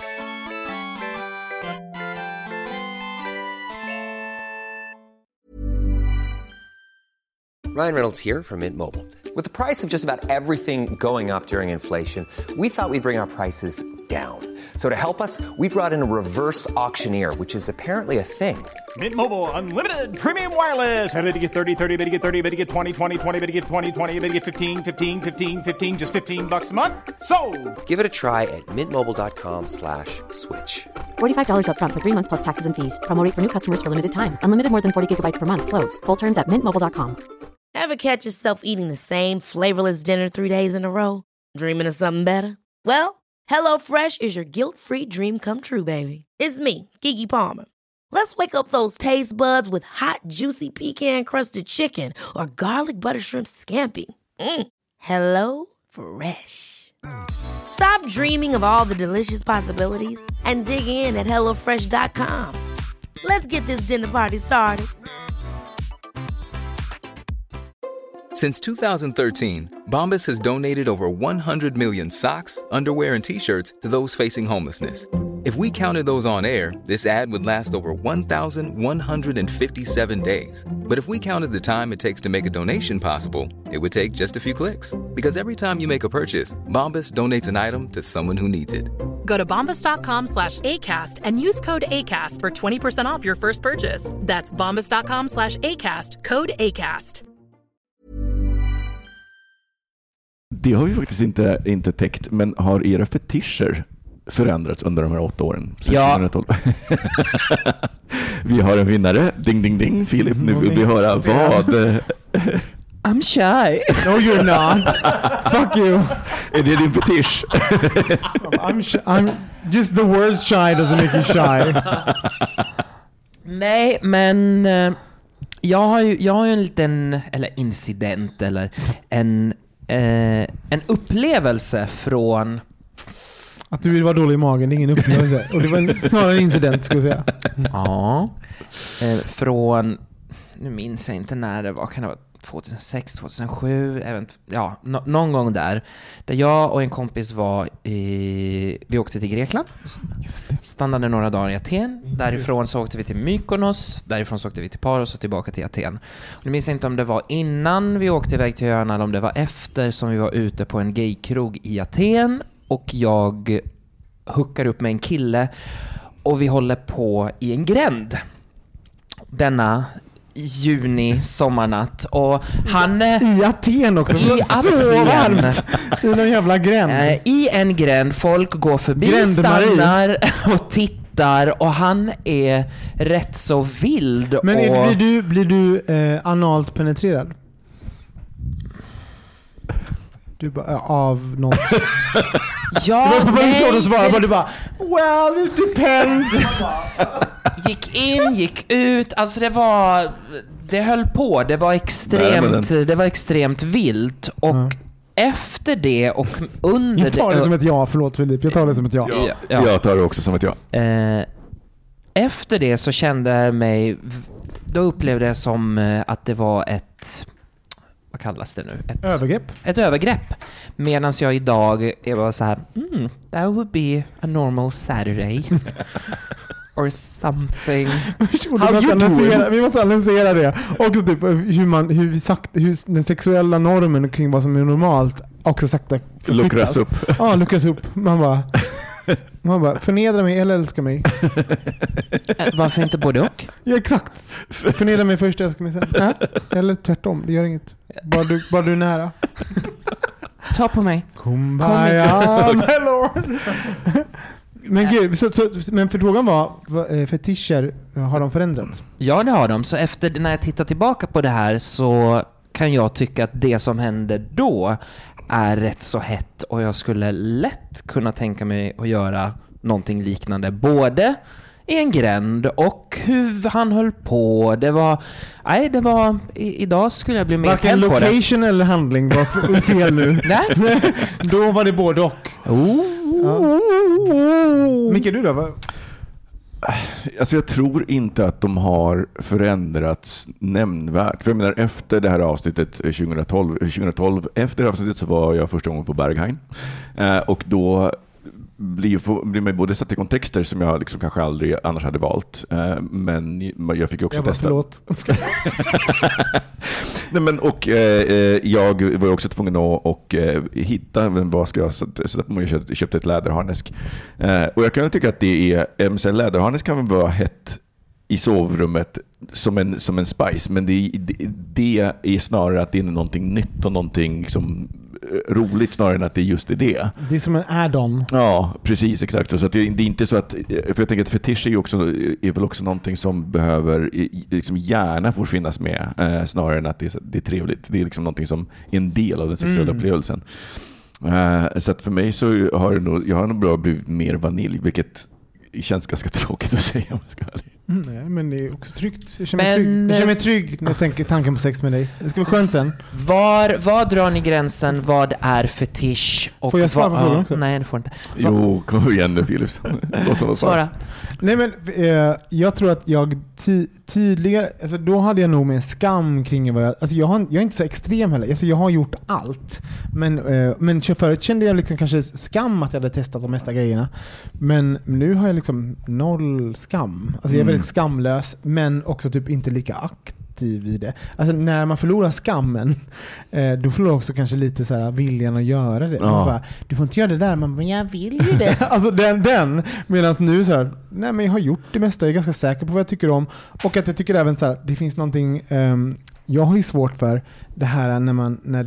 Speaker 1: Ryan Reynolds here from Mint Mobile. With the price of just about everything going up during inflation, we thought we'd bring our prices down. So to help us, we brought in a reverse auctioneer, which is apparently a thing.
Speaker 8: Mint Mobile Unlimited Premium Wireless. How to get 30, 30, bit to get 30, bit to get 20, 20, 20, bit to get 20, 20, bit to get 15, 15, 15, 15, just $15 a month? Sold!
Speaker 1: Give it a try at mintmobile.com/switch.
Speaker 3: $45 up front for 3 months plus taxes and fees. Promo rate for new customers for limited time. Unlimited more than 40 gigabytes per month. Slows full terms at mintmobile.com.
Speaker 4: Ever catch yourself eating the same flavorless dinner 3 days in a row? Dreaming of something better? Well, HelloFresh is your guilt-free dream come true, baby. It's me, Keke Palmer. Let's wake up those taste buds with hot, juicy pecan-crusted chicken or garlic butter shrimp scampi. Hello Fresh. Stop dreaming of all the delicious possibilities and dig in at HelloFresh.com. Let's get this dinner party started.
Speaker 9: Since 2013, Bombas has donated over 100 million socks, underwear, and T-shirts to those facing homelessness. If we counted those on air, this ad would last over 1,157 days. But if we counted the time it takes to make a donation possible, it would take just a few clicks. Because every time you make a purchase, Bombas donates an item to someone who needs it.
Speaker 10: Go to bombas.com/ACAST and use code ACAST for 20% off your first purchase. That's bombas.com/ACAST, code ACAST.
Speaker 5: Det har vi faktiskt inte täckt, men har era fetischer förändrats under de här 8 åren?
Speaker 6: Ja.
Speaker 5: Vi har en vinnare. Ding, ding, ding. Filip, nu vill vi höra vad...
Speaker 6: I'm shy.
Speaker 7: No, you're not. Fuck you.
Speaker 5: Är det din fetisch?
Speaker 7: I'm just the words shy doesn't make you shy.
Speaker 6: Nej, men jag har ju en liten incident eller en upplevelse från
Speaker 7: att du vill vara dålig i magen, det är ingen upplevelse. Och det var snarare en incident, skulle jag säga.
Speaker 6: Ja. Från, nu minns jag inte när det var, kan det vara 2006, 2007, även, ja, någon gång där jag och en kompis vi åkte till Grekland, stannade några dagar i Aten, därifrån så åkte vi till Mykonos, därifrån så åkte vi till Paros och tillbaka till Aten. Och jag minns inte om det var innan vi åkte iväg till öarna eller om det var efter som vi var ute på en gaykrog i Aten och jag hookar upp med en kille och vi håller på i en gränd denna juni sommarnatt och han
Speaker 7: i Aten också.
Speaker 6: I Aten.
Speaker 7: Så varmt. I någon jävla gränd.
Speaker 6: I en gränd, folk går förbi, stannar och tittar och han är rätt så vild.
Speaker 7: Men blir du analt penetrerad? Du bara, av något.
Speaker 6: Ja,
Speaker 7: det var
Speaker 6: nej,
Speaker 7: så du svarade. Du bara, well, it depends.
Speaker 6: Gick in, gick ut. Alltså det höll på. Det var extremt vilt. Och efter det och under det...
Speaker 7: Jag tar det som ett ja, förlåt Filip. Jag tar det som ett ja.
Speaker 5: Jag tar det också som ett ja.
Speaker 6: Efter det så kände jag mig... Då upplevde jag som att det var ett... Vad kallas det nu? Ett övergrepp. Medan jag idag är bara så här... that would be a normal Saturday. Or something.
Speaker 7: Vi måste analysera det. Och typ hur den sexuella normen kring vad som är normalt också sakta
Speaker 5: luckras upp.
Speaker 7: Ja, luckras upp. Man bara, förnedra mig eller älska mig.
Speaker 6: Varför inte både och?
Speaker 7: Ja, exakt. Förnedra mig först, älska mig sen. Eller tvärtom, det gör inget. Bara du är nära.
Speaker 6: Ta på mig.
Speaker 7: Kumbaya, my lord. Men gud, men för frågan var, fetischer, har de förändrats?
Speaker 6: Ja, det har de. Så efter, när jag tittar tillbaka på det här så kan jag tycka att det som hände då är rätt så hett. Och jag skulle lätt kunna tänka mig att göra någonting liknande. Både i en gränd och hur han höll på. Idag skulle jag bli mer
Speaker 7: varken
Speaker 6: tänd på det.
Speaker 7: Location eller handling var fel nu.
Speaker 6: Nej.
Speaker 7: Då var det både och. Micke, du då?
Speaker 5: Alltså jag tror inte att de har förändrats nämnvärt. För jag menar, efter det här avsnittet 2012 efter det här avsnittet så var jag första gången på Berghain. Och då blir man både satt i kontexter som jag liksom kanske aldrig annars hade valt. Men jag fick ju också testa. Nej, men, och jag var också tvungen att hitta vad ska jag sätta på mig. Jag köpte ett läderharnesk. Och jag kan tycka att det är läderharnesk kan väl vara hett i sovrummet som en spice, men det är snarare att det är någonting nytt och någonting som roligt snarare än att det just är det.
Speaker 7: Det är som en add-on.
Speaker 5: Ja, precis, exakt. Så att det är inte så att, för jag tänker att fetisch är väl också någonting som behöver liksom gärna får finnas med snarare än att det är trevligt. Det är liksom någonting som är en del av den sexuella upplevelsen. Så att för mig så har jag nog bra blivit mer vanilj, vilket känns ganska tråkigt att säga om jag ska ärlig.
Speaker 7: Nej, men det är också tryggt. Jag känner mig trygg när jag tänker tanken på sex med dig. Det ska vara skönt sen.
Speaker 6: Var drar ni gränsen? Vad är fetisch? Och
Speaker 7: får jag svara på frågan också?
Speaker 6: Nej, det får inte.
Speaker 5: Jo, kom igen nu, Philips. Låt honom
Speaker 6: svara.
Speaker 7: Nej, men jag tror att jag tydligare... Alltså, då hade jag nog med skam kring vad jag... Alltså, jag är inte så extrem heller. Alltså, jag har gjort allt. Men förut kände jag liksom kanske skam att jag hade testat de mesta grejerna. Men nu har jag liksom noll skam. Alltså, jag är väldigt skamlös, men också typ inte lika aktiv i det. Alltså när man förlorar skammen, då förlorar också kanske lite så här viljan att göra det. Man bara, du får inte göra det där, men jag vill ju det. Alltså den medan nu så här, nej men jag har gjort det mesta, jag är ganska säker på vad jag tycker om, och att jag tycker även så här, det finns någonting jag har ju svårt för det här när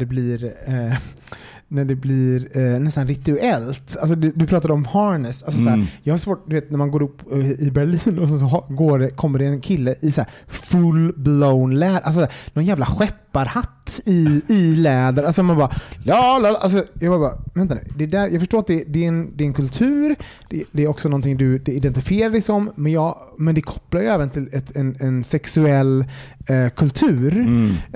Speaker 7: det blir nästan rituellt. Alltså du pratade om harness. Alltså så här, jag har svårt, du vet, när man går upp i Berlin och så kommer det en kille i så här full blown läder. Alltså någon jävla skepparhatt i läder. Alltså man bara alltså jag bara vänta nu. Det där, jag förstår att det är en kultur. Det är också någonting du identifierar dig som, men det kopplar ju även till en sexuell kultur.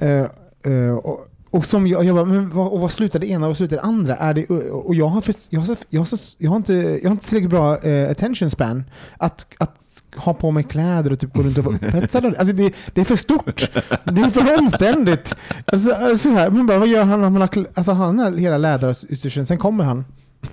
Speaker 7: Och som jag bara, men vad slutar det ena och vad slutar det andra? Är det, och jag har inte tillräckligt bra attention span att ha på mig kläder och typ gå runt och vara upphetsad. Alltså det är för stort. Det är för omständigt. Alltså så här, men bara, vad gör han när man har, alltså han har hela läderutstyrseln, sen kommer han.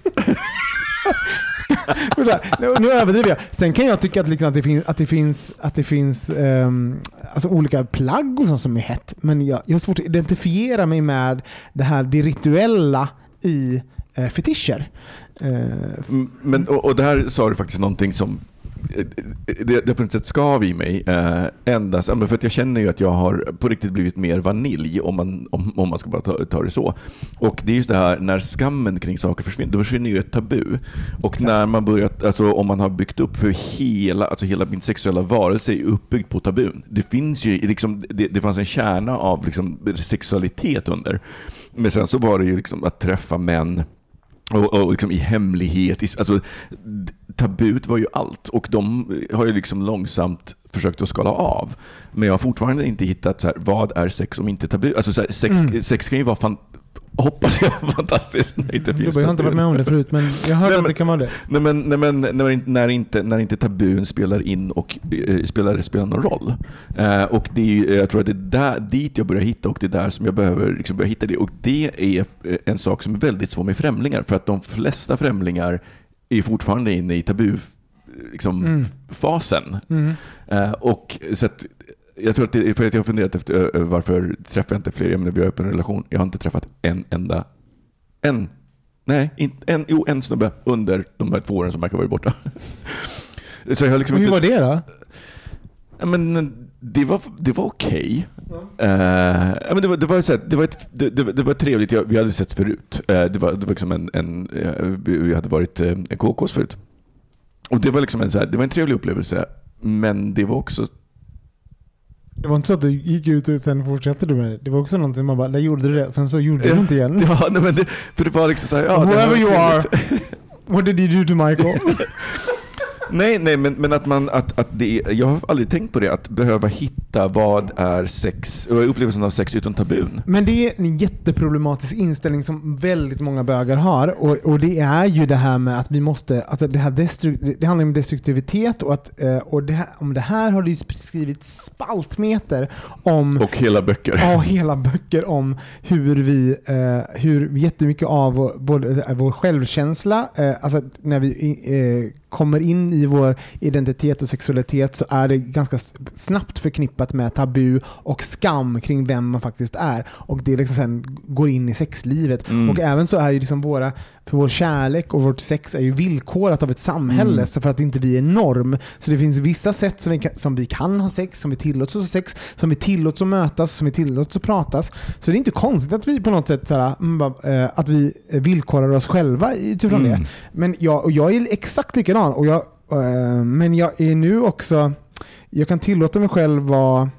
Speaker 7: Nu överdriver jag. Sen kan jag tycka att, liksom, att det finns alltså olika plagg och sånt som är hett, men jag har svårt att identifiera mig med det rituella i fetischer.
Speaker 5: Men och där sa du faktiskt någonting som det har funnits ett skav i mig ända för att jag känner ju att jag har på riktigt blivit mer vanilj om man ska bara ta det så. Och det är just det här, när skammen kring saker försvinner, då försvinner ju ett tabu. Och exakt. När man börjar, alltså om man har byggt upp för hela min sexuella varelse är uppbyggd på tabun. Det finns ju liksom, det fanns en kärna av liksom sexualitet under. Men sen så var det ju liksom att träffa män och liksom i hemlighet. Alltså, tabut var ju allt. Och de har ju liksom långsamt försökt att skala av. Men jag har fortfarande inte hittat så här, vad är sex om inte tabu? Alltså så här, sex kan ju vara hoppas jag fantastiskt när det inte finns.
Speaker 7: Jag har inte varit med om det förut, men jag har hört att det kan vara det.
Speaker 5: När inte tabun spelar in och spelar någon roll. Och det är, jag tror att det är där, dit jag börjar hitta, och det är där som jag behöver liksom börja hitta det. Och det är en sak som är väldigt svår med främlingar, för att de flesta främlingar är fortfarande inne i tabu liksom, fasen. Och så att jag tror att det är för att jag har funderat efter varför träffar jag inte fler. Jag menar, vi har öppen relation. Jag har inte träffat en snubbe under de här 2 åren som verkar vara borta. Så jag har liksom
Speaker 7: hur var det då?
Speaker 5: Men det var okej. Men det var trevligt. Vi hade setts förut. Det var liksom vi hade varit KKs förut. Och det var liksom det var en trevlig upplevelse, men det var också.
Speaker 7: Det var inte så att du gick ut och sen fortsatte du med det. Det var också någonting man bara, där gjorde du det, sen så gjorde du inte igen.
Speaker 5: Ja, men för det var liksom så här,
Speaker 7: whoever you are, what did you do to Michael?
Speaker 5: Nej, men att det, jag har aldrig tänkt på det, att behöva hitta vad är sex och upplevelsen av sex utan tabun.
Speaker 7: Men det är en jätteproblematisk inställning som väldigt många bögar har, och det är ju det här med att vi måste, alltså det handlar om destruktivitet, och att om det här har det ju skrivit spaltmeter om,
Speaker 5: och hela böcker.
Speaker 7: Ja, hela böcker om hur jättemycket av både vår självkänsla, alltså när vi kommer in i vår identitet och sexualitet, så är det ganska snabbt förknippat med tabu och skam kring vem man faktiskt är, och det liksom sen går in i sexlivet. Och även så är ju liksom för vår kärlek och vårt sex är ju villkorat av ett samhälle, så för att inte vi är norm. Så det finns vissa sätt som vi kan ha sex, som vi tillåts ha sex, som vi tillåts att mötas, som vi tillåts att pratas. Så det är inte konstigt att vi på något sätt att vi villkorar oss själva utifrån det. Men jag är exakt likadan, men jag är nu också, jag kan tillåta mig själv vara,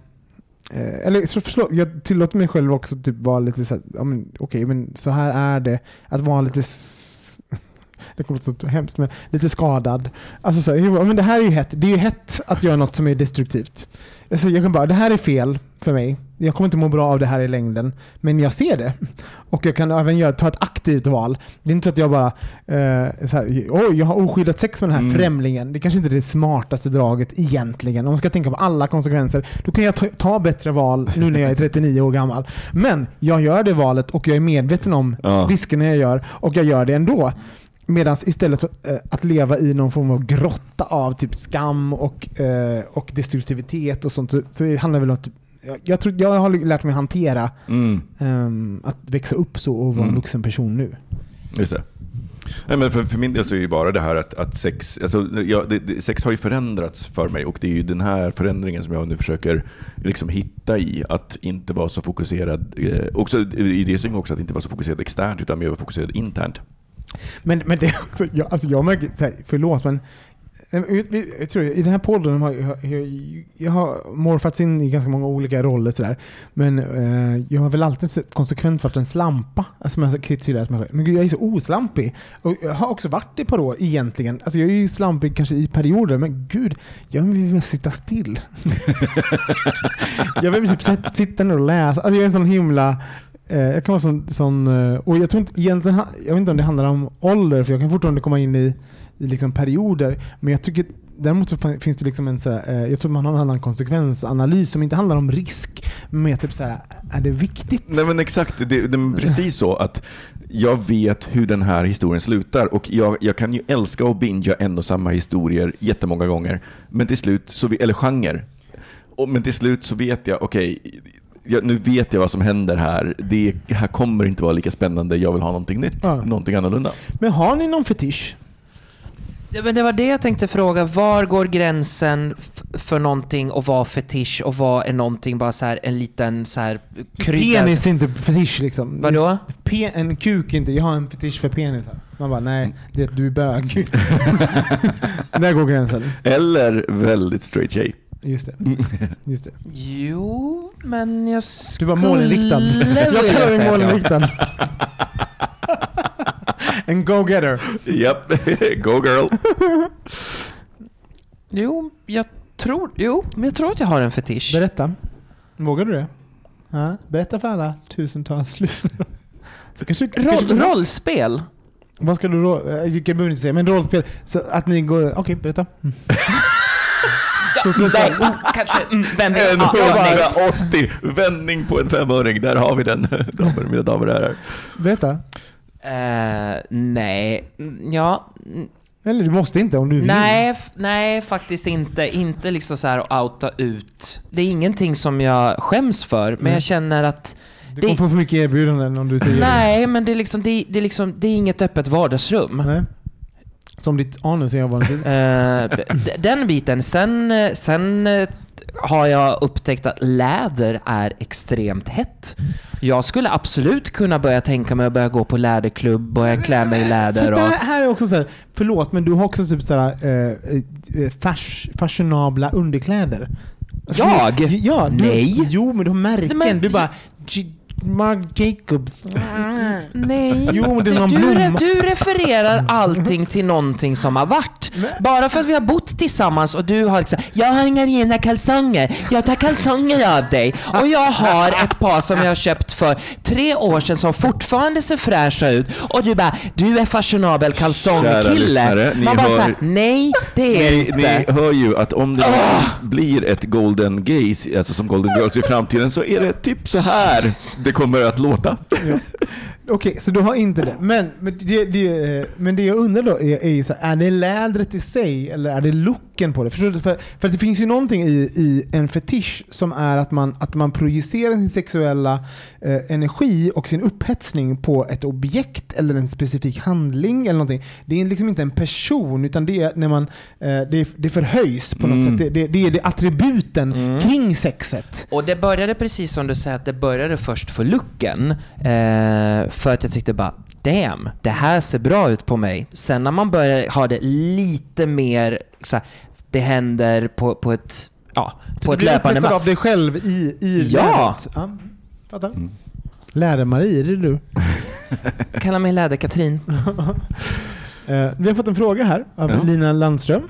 Speaker 7: jag tillåter mig själv också typ vara lite så här, okej, men så här är det att vara lite, det kommer så hemskt, men lite skadad. Alltså så, men det här är ju hett. Det är ju hett att göra något som är destruktivt. Alltså jag kan bara, det här är fel för mig. Jag kommer inte må bra av det här i längden, men jag ser det. Och jag kan även ta ett aktivt val. Det är inte så att jag bara jag har oskyddat sex med den här främlingen. Det kanske inte är det smartaste draget egentligen. Om man ska tänka på alla konsekvenser, då kan jag ta bättre val nu när jag är 39 år gammal. Men jag gör det valet, och jag är medveten om riskerna jag gör, och jag gör det ändå. Medan istället att leva i någon form av grotta av typ skam och destruktivitet och sånt, så det handlar väl om typ, jag har lärt mig hantera att växa upp så och vara en vuxen person nu.
Speaker 5: Just det. Nej, men för min del så är det bara det här att sex, alltså, sex har ju förändrats för mig, och det är ju den här förändringen som jag nu försöker liksom hitta i, att inte vara så fokuserad, också i det som också att inte vara så fokuserad externt, utan mer vara fokuserad internt.
Speaker 7: Men det är också, jag märker, förlåt, men jag tror i den här podden jag har morfats in i ganska många olika roller sådär, men jag har väl alltid konsekvent varit en slampa, alltså jag har kritiserat mig själv. Men jag är så oslampig, och jag har också varit det ett par år egentligen. Alltså jag är ju slampig kanske i perioder, men gud, jag vill mest sitta still. Jag vill typ sitta ner och läsa. Alltså jag är en sån himla, jag kan vara sån, och jag tror inte egentligen, jag vet inte om det handlar om ålder, för jag kan fortfarande komma in i liksom perioder, men jag tycker däremot så finns det liksom en så här, jag tror man har en annan konsekvensanalys som inte handlar om risk, men typ så här, är det viktigt?
Speaker 5: Nej, men exakt, det är precis så att jag vet hur den här historien slutar, och jag kan ju älska att bingea en och samma historier jättemånga gånger, men till slut så eller genre. Men till slut så vet jag, okej, nu vet jag vad som händer här. Det här kommer inte vara lika spännande. Jag vill ha någonting nytt, någonting annorlunda.
Speaker 7: Men har ni någon fetisch?
Speaker 6: Ja, men det var det jag tänkte fråga. Var går gränsen för någonting och vad fetisch, och vad är någonting bara så här en liten så här krydda?
Speaker 7: Penis är inte fetisch liksom.
Speaker 6: Vadå?
Speaker 7: En kuk inte. Jag har en fetisch för penisar. Man bara, nej, det är att du är bög. Där går gränsen.
Speaker 5: Eller väldigt straight tjej.
Speaker 7: Just det.
Speaker 6: Jo, men jag
Speaker 7: Du var målinriktad. Jag kallar dig målinriktad. En go-getter.
Speaker 5: Japp, go girl.
Speaker 6: Jo, men jag tror att jag har en fetisch.
Speaker 7: Berätta. Vågar du det? Ja, berätta för alla tusentals lyssnare.
Speaker 6: Rollspel.
Speaker 7: Vad ska du då? Jag behöver inte säga, men rollspel. Så att ni går... Okej, berätta.
Speaker 6: Nej, kanske vändning.
Speaker 5: 180 vändning på en 5-öring. Där har vi den, mina damer och herrar.
Speaker 7: Berätta.
Speaker 6: Nej. Ja.
Speaker 7: Eller du måste inte om du vill.
Speaker 6: Nej, faktiskt inte. Inte liksom så här att outa ut. Det är ingenting som jag skäms för, men jag känner att
Speaker 7: du kommer få för mycket erbjudanden om du säger
Speaker 6: nej, men det är inget öppet vardagsrum.
Speaker 7: Nej. Som ditt anus är vanligtvis.
Speaker 6: Den biten. Sen har jag upptäckt att läder är extremt hett. Jag skulle absolut kunna börja tänka mig att börja gå på läderklubb, börja klä mig i läder.
Speaker 7: För det här är också så här, förlåt, men du har också typ så här fashionabla underkläder.
Speaker 6: Jag?
Speaker 7: Ja,
Speaker 6: nej.
Speaker 7: Jo, men du har märken. Men, du bara... Marc Jacobs.
Speaker 6: Nej.
Speaker 7: Jo, det är någon blomma.
Speaker 6: Du refererar allting till någonting som har varit. Bara för att vi har bott tillsammans och du har liksom, jag har inga rena kalsonger. Jag tar kalsonger av dig. Och jag har ett par som jag har köpt för 3 år sedan som fortfarande ser fräscha ut. Och du bara, du är fashionabel kalsongkille. Man bara såhär, nej, det är inte.
Speaker 5: Ni hör ju att om det blir ett Golden Gaze, alltså som Golden Girls i framtiden, så är det typ så här det kommer att låta. Ja.
Speaker 7: Okej, så du har inte det. Men det jag undrar då är ju så här, är det lädret i sig eller är det looken på det? Förstår du? För att det finns ju någonting i en fetisch som är att man projicerar sin sexuella energi och sin upphetsning på ett objekt eller en specifik handling eller någonting. Det är liksom inte en person, utan det är när man det förhöjs på något sätt. Det är det attributen kring sexet.
Speaker 6: Och det började precis som du säger, att det började först för looken. För att jag tyckte bara, damn, det här ser bra ut på mig. Sen när man börjar ha det lite mer så här, det händer på ett på ett löpande
Speaker 7: av dig själv i lädret. Ja, fattar. Läder-Marie, är det du?
Speaker 6: Kalla mig Läder-Katrin.
Speaker 7: Vi har fått en fråga här av Lina Landström.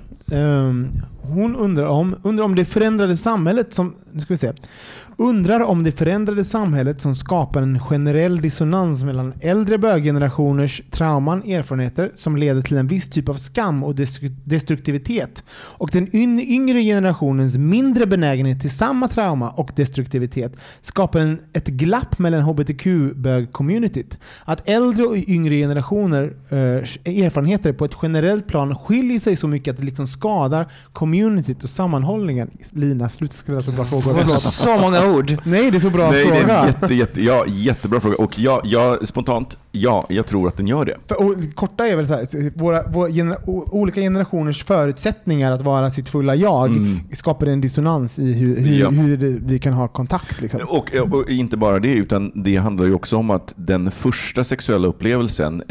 Speaker 7: Hon undrar om det förändrade samhället som... Nu ska vi se. Undrar om det förändrade samhället som skapar en generell dissonans mellan äldre böggenerationers trauman, erfarenheter som leder till en viss typ av skam och destruktivitet och den yngre generationens mindre benägenhet till samma trauma och destruktivitet skapar ett glapp mellan hbtq-bög-communityt. Att äldre och yngre generationer erfarenheter på ett generellt plan skiljer sig så mycket att det liksom skadar communityt och sammanhållningen. Lina, sluta skriva så bra frågor.
Speaker 6: Så många ord.
Speaker 7: Nej, det är så bra fråga.
Speaker 5: Det är jättebra fråga. Och jag spontant, jag tror att den gör det.
Speaker 7: Och korta är väl så här, våra olika generationers förutsättningar att vara sitt fulla jag skapar en dissonans i hur vi kan ha kontakt. Liksom.
Speaker 5: Och inte bara det, utan det handlar ju också om att den första sexuella upplevelsen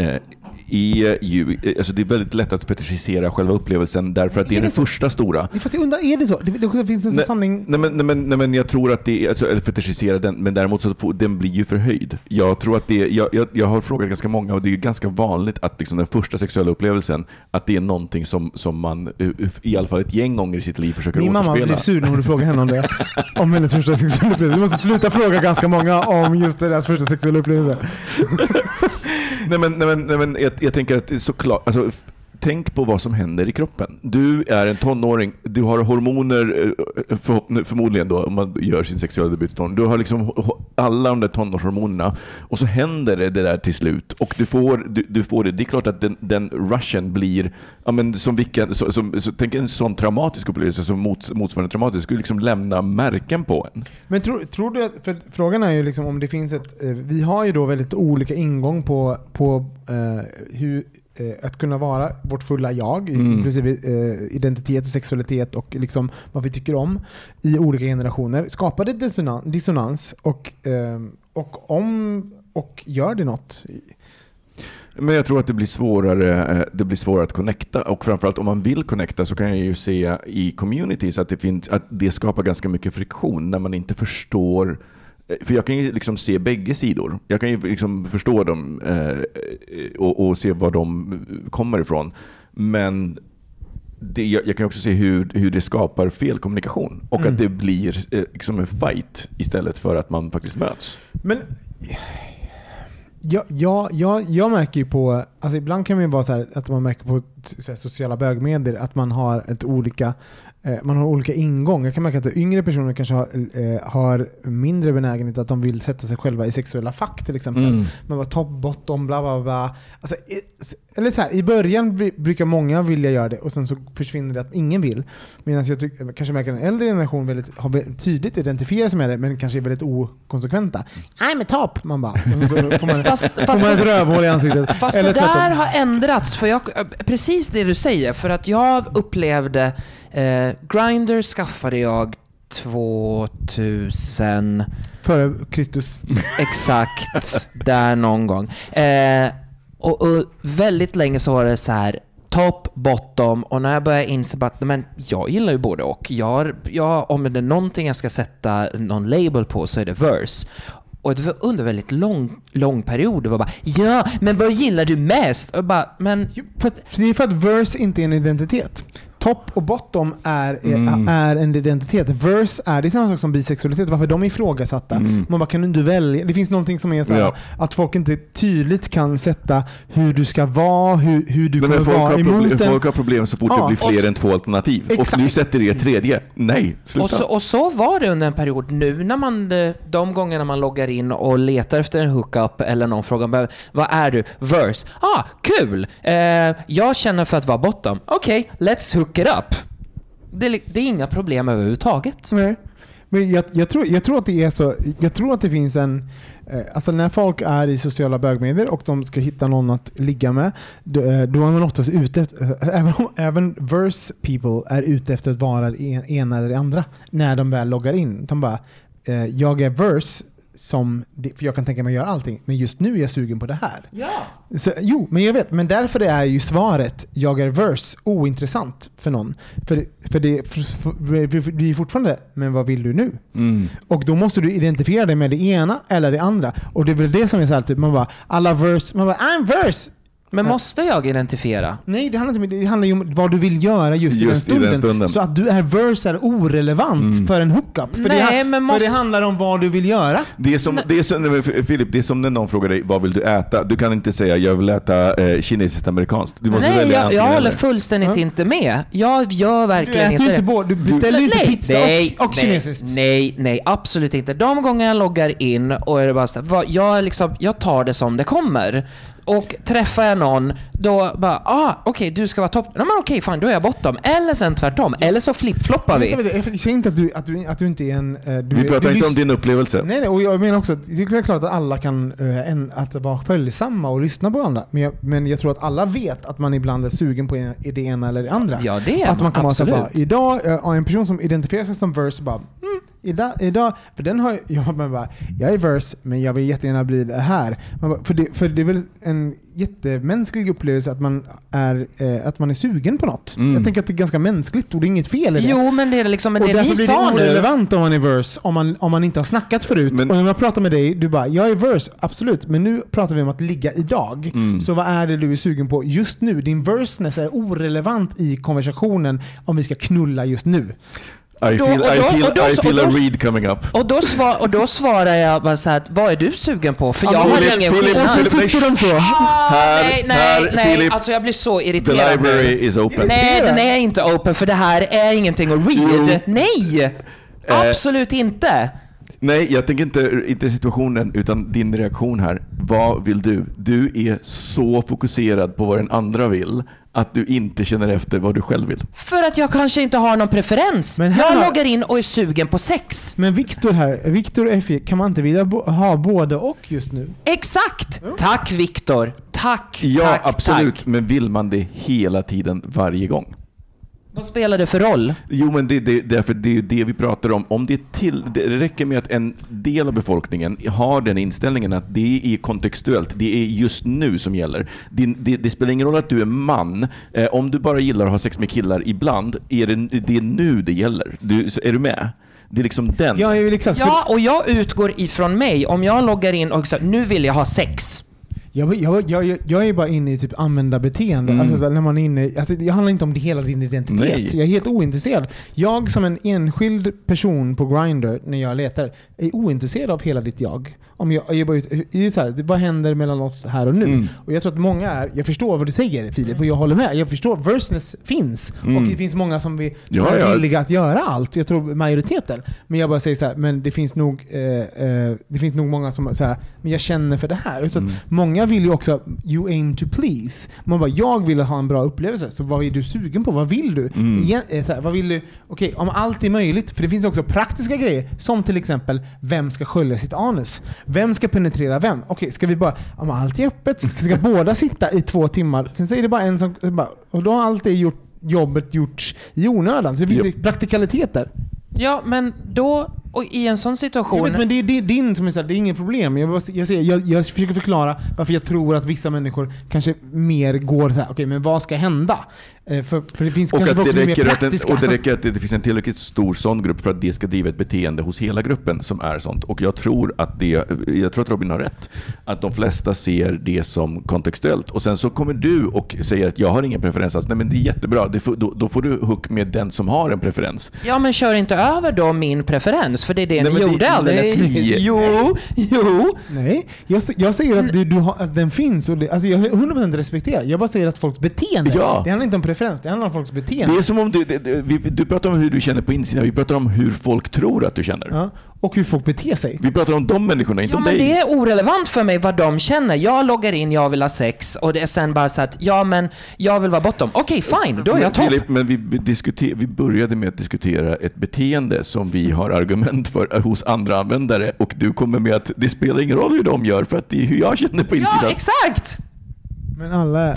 Speaker 5: alltså det är väldigt lätt att fetischisera själva upplevelsen därför att det är den första stora.
Speaker 7: Fast jag undrar, är det så? Det finns en sanning...
Speaker 5: Nej, men jag tror att det är, alltså, eller fetischisera den, men däremot så den blir ju förhöjd. Jag tror att jag har frågat ganska många och det är ju ganska vanligt att liksom den första sexuella upplevelsen, att det är någonting som man i alla fall ett gäng gånger i sitt liv försöker återspela.
Speaker 7: Min mamma blir sur när du frågar henne om det. Om hennes första sexuella upplevelse. Du måste sluta fråga ganska många om just deras första sexuella upplevelse.
Speaker 5: Nej men jag tänker att det är såklart, alltså, tänk på vad som händer i kroppen. Du är en tonåring, du har hormoner förmodligen då om man gör sin sexuella debut. Du har liksom alla de där tonårshormonerna och så händer det där till slut och du får det. Det är klart att den rushen blir som vilken tänk en sån traumatisk upplevelse som motsvarande traumatisk skulle liksom lämna märken på en. Men
Speaker 7: tror du att, för frågan är ju liksom om det finns vi har ju då väldigt olika ingång på hur att kunna vara vårt fulla jag, inklusive identitet och sexualitet och liksom vad vi tycker om i olika generationer. Skapar det dissonans och gör det något?
Speaker 5: Men jag tror att det blir svårare att connecta, och framförallt om man vill connecta så kan jag ju se i communities att det skapar ganska mycket friktion när man inte förstår. För jag kan ju liksom se bägge sidor. Jag kan ju liksom förstå dem och se var de kommer ifrån. Men jag kan också se hur det skapar fel kommunikation och att det blir liksom en fight istället för att man faktiskt möts. Men
Speaker 7: jag märker ju på, alltså ibland kan det ju vara så här att man märker på så här, sociala bögmedier att man har olika ingång. Jag kan märka att yngre personer kanske har mindre benägenhet att de vill sätta sig själva i sexuella fack till exempel. Man var top, bottom, bla bla bla. Alltså, eller så här, i början brukar många vilja göra det och sen så försvinner det att ingen vill. Medan jag kanske märker att en äldre generation har tydligt identifierat sig med det men kanske är väldigt okonsekventa. I'm a top, man bara. Så får man ett rövhål i ansiktet.
Speaker 6: Fast eller det där har ändrats, för precis det du säger, för att jag upplevde Grindr skaffade jag 2000
Speaker 7: före Kristus.
Speaker 6: Exakt, där någon gång. Och väldigt länge så var det så här top, bottom, och när jag började inse att men jag gillar ju både och. Om det är någonting jag ska sätta någon label på så är det verse. Och det var under väldigt lång period. Det var bara, ja, men vad gillar du mest? Och bara, men
Speaker 7: det är för att verse inte är en identitet. Topp och bottom är en identitet. Verse är det samma sak som bisexualitet. Varför de är ifrågasatta. Man bara, kan du inte välja? Det finns någonting som är så här, att folk inte tydligt kan sätta hur du ska vara, hur du kommer vara emot.
Speaker 5: Folk har problem så fort det blir fler än 2 alternativ. Exakt. Och nu sätter det ett tredje. Nej, sluta.
Speaker 6: Och så var det under en period. Nu när man, de gångerna man loggar in och letar efter en hookup eller någon frågar, vad är du? Verse. Kul. Jag känner för att vara bottom. Okej, let's hook it up. Det är inga problem överhuvudtaget.
Speaker 7: Nej. Men jag tror att det är så. Jag tror att det finns en alltså när folk är i sociala bögmedier och de ska hitta någon att ligga med, då är man oftast ute efter, även verse people är ute efter att vara det ena eller det andra när de väl loggar in. De bara, jag är verse för jag kan tänka mig att göra allting, men just nu är jag sugen på det här.
Speaker 6: Ja.
Speaker 7: Så, men jag vet, men därför är ju svaret jag är verse ointressant för någon. För det blir fortfarande, men vad vill du nu? Och då måste du identifiera dig med det ena eller det andra. Och det är väl det som är så här, typ, man bara, alla verse, man bara, I'm verse!
Speaker 6: Men måste jag identifiera?
Speaker 7: Nej, det handlar ju om vad du vill göra just i den stunden. Så att du är verse är orelevant för en hookup. För det handlar om vad du vill göra.
Speaker 5: Det är som Filip, det är som när någon frågar dig, vad vill du äta? Du kan inte säga, jag vill äta kinesiskt amerikanskt. Du måste välja.
Speaker 6: Jag håller fullständigt inte med. Jag gör verkligen inte det.
Speaker 7: Du beställer inte pizza och kinesiskt.
Speaker 6: Nej, absolut inte. De gånger jag loggar in och är det bara så här, jag tar det som det kommer. Och träffar jag någon, då bara, okej, du ska vara topp. Men okej, fan, då är jag bottom. Eller sen tvärtom. Eller så flip-floppar vi.
Speaker 7: Jag säger inte att du inte är en...
Speaker 5: Vi pratar inte om din upplevelse.
Speaker 7: Nej, och jag menar också att det är klart att alla kan att vara följsamma och lyssna på andra. Men jag tror att alla vet att man ibland är sugen på det ena eller det andra.
Speaker 6: Ja, det är
Speaker 7: att man kan
Speaker 6: absolut.
Speaker 7: Vara så bara, idag en person som identifierar sig som verse bara, idag, för den har jag är verse, men jag vill jättegärna bli det här. För det är väl en jättemänsklig upplevelse att man är sugen på något. Jag tänker att det är ganska mänskligt och det är inget fel i det.
Speaker 6: Jo, men det är liksom, men
Speaker 7: och
Speaker 6: det
Speaker 7: därför
Speaker 6: ni
Speaker 7: blir
Speaker 6: sa
Speaker 7: det
Speaker 6: nu
Speaker 7: irrelevant om man är verse, om man inte har snackat förut. Och när jag pratar med dig, du bara, jag är verse, absolut, men nu pratar vi om att ligga idag. Så vad är det du är sugen på just nu? Din verseness är orelevant i konversationen om vi ska knulla just nu.
Speaker 5: I feel a read coming up.
Speaker 6: Och då svarar jag bara så här, vad är du sugen på? För jag har ingen skillnad. Nej, alltså jag blir så irriterad.
Speaker 5: The library is open.
Speaker 6: Nej, den är inte open, för det här är ingenting att read. Nej, absolut inte.
Speaker 5: Nej, jag tänker inte situationen utan din reaktion här. Vad vill du? Du är så fokuserad på vad den andra vill att du inte känner efter vad du själv vill.
Speaker 6: För att jag kanske inte har någon preferens. Men jag loggar in och är sugen på sex.
Speaker 7: Men Victor F, kan man inte vilja ha både och just nu?
Speaker 6: Exakt! Tack Victor. Tack.
Speaker 5: Ja,
Speaker 6: tack,
Speaker 5: absolut.
Speaker 6: Tack.
Speaker 5: Men vill man det hela tiden, varje gång?
Speaker 6: Vad spelar det för roll?
Speaker 5: Jo, men därför det är ju det vi pratar om. Om det räcker med att en del av befolkningen har den inställningen att det är kontextuellt, det är just nu som gäller. Det spelar ingen roll att du är man. Om du bara gillar att ha sex med killar ibland, det är nu det gäller. Är du med? Det är liksom den.
Speaker 6: Ja, och jag utgår ifrån mig. Om jag loggar in och säger nu vill jag ha sex.
Speaker 7: Jag är bara inne i typ användarbeteende. Alltså, när man är inne, alltså, det handlar inte om det hela din identitet.
Speaker 5: Nej.
Speaker 7: Jag är helt ointresserad. Jag som en enskild person på Grindr när jag letar är ointresserad av hela ditt jag. Om jag bara så här, vad händer mellan oss här och nu? Och jag tror att många är, jag förstår vad du säger Filip och jag håller med. Jag förstår verseness finns och det finns många som är villiga att göra allt. Jag tror majoriteten. Men jag bara säger så här, men det finns nog många som så här, men jag känner för det här. Så att många vill ju också you aim to please. Man bara, jag vill ha en bra upplevelse. Så vad är du sugen på? Vad vill du? Vad vill du? Okej, om allt är möjligt. För det finns också praktiska grejer. Som till exempel, vem ska skölja sitt anus? Vem ska penetrera vem? Okej, ska vi bara, om allt är öppet, ska båda sitta i 2 timmar. Sen så är det bara en som, och då har allt det jobbet gjorts i onödan. Så det finns praktikaliteter.
Speaker 6: Ja, men då och i en sån situation...
Speaker 7: Jag vet, men det är din som är så här, det är inget problem. Jag försöker förklara varför jag tror att vissa människor kanske mer går så här, okej, men vad ska hända? För det finns kanske också mer praktiska...
Speaker 5: Och det räcker att det finns en tillräckligt stor sån grupp för att det ska driva ett beteende hos hela gruppen som är sånt. Och jag tror att Robin har rätt. Att de flesta ser det som kontextuellt. Och sen så kommer du och säger att jag har ingen preferens alls. Nej, men det är jättebra. Då får du hook med den som har en preferens.
Speaker 6: Ja, men kör inte över då min preferens. För det är det ni gjorde alldeles nyss. Jo.
Speaker 7: Nej, jag säger att att den finns. Och alltså jag 100% respekterar. Jag bara säger att folks beteende. Ja. Det handlar inte om preferens, det handlar om folks beteende.
Speaker 5: Det är som om du pratar om hur du känner på insidan. Vi pratar om hur folk tror att du känner.
Speaker 7: Ja. Och hur folk beter sig.
Speaker 5: Vi pratar om de människorna, inte om dig.
Speaker 6: Ja, men det är orelevant för mig vad de känner. Jag loggar in, jag vill ha sex. Och det är sen bara så att, ja men jag vill vara bottom. Okej, fine, då är jag topp.
Speaker 5: Filip, men vi började med att diskutera ett beteende som vi har argument för hos andra användare. Och du kommer med att det spelar ingen roll hur de gör, för att det är hur jag känner på insidan.
Speaker 6: Ja, exakt!
Speaker 7: Men alla,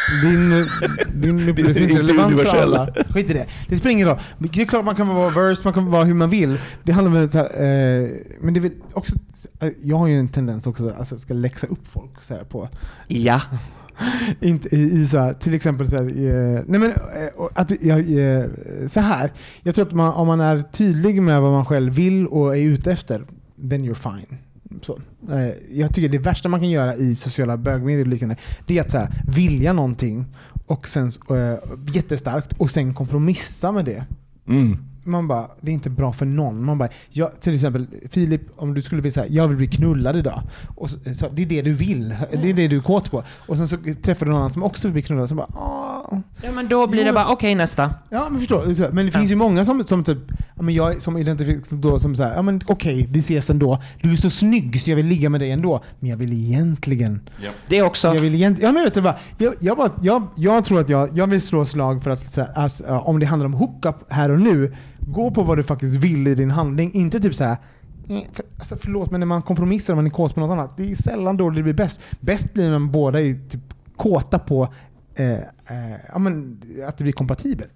Speaker 7: din upplevelse är inte relevant för alla. Skit i det. Det spelar ingen roll. Det är klart man kan vara verse, man kan vara hur man vill. Det handlar om så här, men det är också, jag har ju en tendens också att jag ska läxa upp folk så här på.
Speaker 6: Ja.
Speaker 7: Inte i så här, till exempel så här, nej men att så här. Jag tror att om man är tydlig med vad man själv vill och är ute efter, then you're fine. Så. Jag tycker det värsta man kan göra i sociala bögmedier och liknande, det är att så här, vilja någonting och sen jättestarkt och sen kompromissa med det. Man bara, det är inte bra för någon. Man bara, till exempel Filip, om du skulle vilja säga, jag vill bli knullad idag. Och så, det är det du vill. Det är det du är kåt på. Och sen så träffar du någon annan som också vill bli knullad. Så bara,
Speaker 6: ja, men då blir det bara, okej, nästa.
Speaker 7: Ja, men förstår. Men det finns ju många som typ, ja, men jag som identifierar då som så här, ja men okej, vi ses ändå. Du är så snygg så jag vill ligga med dig ändå. Men jag vill egentligen.
Speaker 6: Ja. Det också.
Speaker 7: Jag vill egentligen, ja men vet du vad, jag tror att jag vill slå slag för att så här, om det handlar om hookup här och nu, gå på vad du faktiskt vill i din handling. Inte typ så här, alltså förlåt, men när man kompromissar och man är kåt på något annat, det är sällan då det blir bäst. Bäst blir när man båda är typ kåta på ja, men att det blir kompatibelt.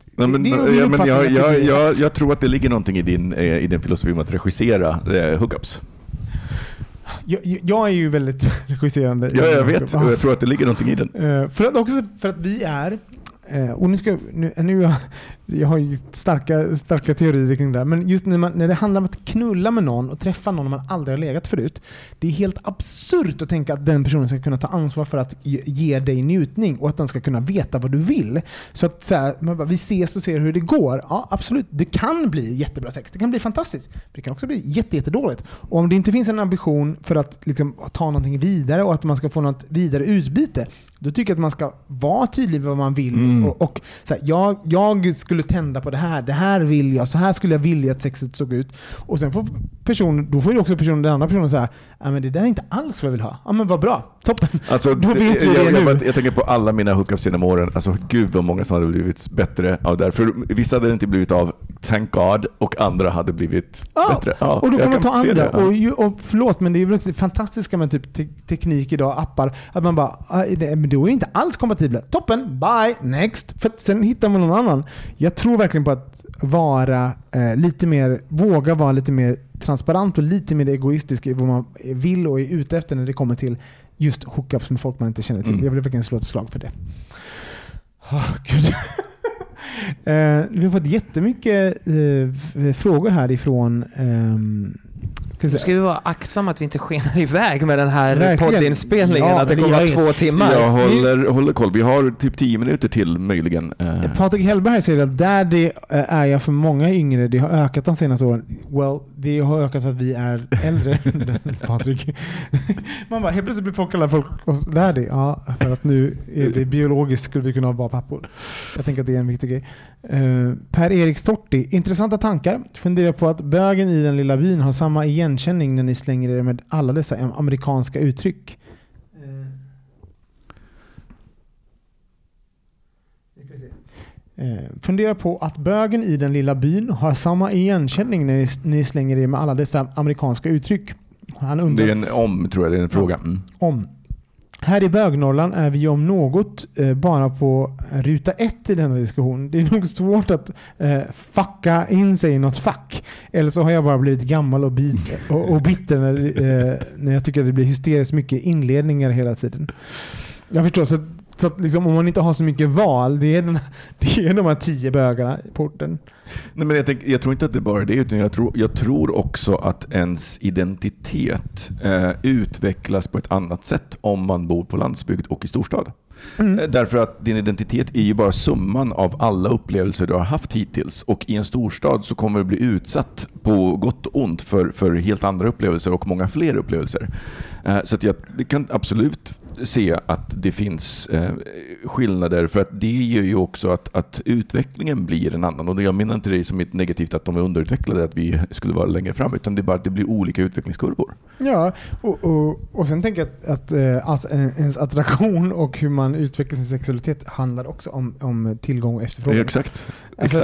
Speaker 5: Jag tror att det ligger någonting i din filosofi om att regissera hookups.
Speaker 7: Jag är ju väldigt regisserande.
Speaker 5: Ja, jag vet. Och jag tror att det ligger någonting i den.
Speaker 7: För att vi är och jag har ju starka teorier kring det där, men just när det handlar om att knulla med någon och träffa någon man aldrig har legat förut, det är helt absurt att tänka att den personen ska kunna ta ansvar för att ge dig njutning och att den ska kunna veta vad du vill. Så att så här, vi ses och ser hur det går. Ja, absolut. Det kan bli jättebra sex. Det kan bli fantastiskt. Men det kan också bli jättedåligt. Och om det inte finns en ambition för att liksom ta någonting vidare och att man ska få något vidare utbyte, då tycker jag att man ska vara tydlig med vad man vill. Och så här, jag skulle tända på det här vill jag, så här skulle jag vilja att sexet såg ut. Och sen får den andra personen säga, men det där är inte alls vad jag vill ha. Ja, men vad bra. toppen.
Speaker 5: Alltså,
Speaker 7: då vet vi det nu.
Speaker 5: Jag tänker på alla mina hookups genom åren. Alltså gud vad många som hade blivit bättre av det. För vissa hade inte blivit av, thank God, och andra hade blivit bättre. Ja,
Speaker 7: och då kan man ta andra.
Speaker 5: Det,
Speaker 7: och förlåt, men det är ju fantastiska med typ teknik idag, appar, att man bara, men då är inte alls kompatibla. Toppen, bye, next. För sen hittar man någon annan. Jag tror verkligen på att vara lite mer, våga vara lite mer transparent och lite mer egoistisk i vad man vill och är ute efter när det kommer till just hookups med folk man inte känner till. Jag vill verkligen slå ett slag för det. Gud. Vi har fått jättemycket frågor härifrån.
Speaker 6: Nu ska vi vara aktsamma att vi inte skenar iväg med den här poddinspelningen, att det kommer 2 timmar.
Speaker 5: Jag håller koll. Vi har typ 10 minuter till möjligen.
Speaker 7: Patrik Hellberg säger att där det är jag för många yngre, det har ökat de senaste åren. Well, det har ökat för att vi är äldre. Patrik. Man bara, helt plötsligt blir folk kallade oss där det. Ja, för att nu är det biologiskt skulle vi kunna vara pappor. Jag tänker att det är en viktig grej. Per-Erik Sorti, intressanta tankar. Funderar på att bögen i den lilla byn har samma igenkänning när ni slänger er med alla dessa amerikanska uttryck. Funderar på att bögen i den lilla byn har samma igenkänning när ni slänger er med alla dessa amerikanska uttryck. Han undrar,
Speaker 5: det är tror jag det är en fråga.
Speaker 7: Om. Här i Bögnorrland är vi om något bara på ruta 1 i denna diskussion. Det är nog svårt att fucka in sig i något fack. Eller så har jag bara blivit gammal och bitter när jag tycker att det blir hysteriskt mycket inledningar hela tiden. Jag förstår, så att liksom, om man inte har så mycket val, det är de här 10 bögarna i porten.
Speaker 5: Nej, men jag tror inte att det bara är det, utan jag tror också att ens identitet utvecklas på ett annat sätt om man bor på landsbygd och i storstad. Därför att din identitet är ju bara summan av alla upplevelser du har haft hittills, och i en storstad så kommer du bli utsatt på gott och ont för helt andra upplevelser och många fler upplevelser. Så att jag kan absolut se att det finns skillnader, för att det gör ju också att utvecklingen blir en annan, och jag menar inte det som ett negativt att de är underutvecklade, att vi skulle vara längre fram, utan det är bara att det blir olika utvecklingskurvor.
Speaker 7: Ja, och sen tänker jag att alltså ens attraktion och hur man utvecklar sin sexualitet handlar också om tillgång och efterfrågan.
Speaker 5: Ja, exakt.
Speaker 7: Alltså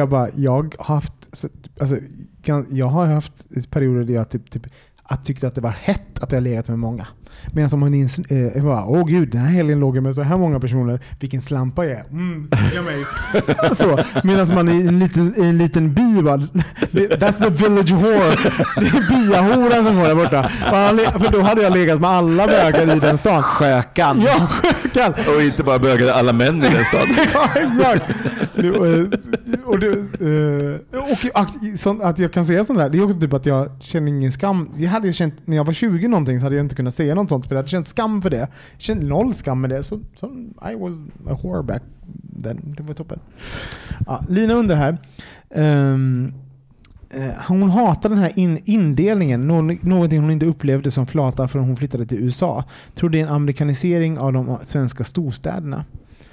Speaker 7: jag har haft perioder där jag att tyckte att det var hett att jag legat med många. Medan som man åh gud, den här helgen låg jag med så här många personer, vilken slampa jag är. Säga mig. Så, medan man i en liten by bara, that's the village whore. Det är byahoran som går där borta. För då hade jag legat med alla bögar i den stan.
Speaker 6: Skökan.
Speaker 7: Ja, skökan.
Speaker 5: Och inte bara bögar, alla män i den staden.
Speaker 7: Ja, exakt. Och att jag kan säga sånt där, det är också typ att jag känner ingen skam. Jag hade känt, när jag var 20 någonting så hade jag inte kunnat säga något sånt, för jag hade känt skam för det. Jag kände noll skam med det. Så I was a whore back then. Det var toppen. Ja, Lina undrar här. Hon hatar den här indelningen. Någonting hon inte upplevde som flata förrän hon flyttade till USA. Tror det är en amerikanisering av de svenska storstäderna.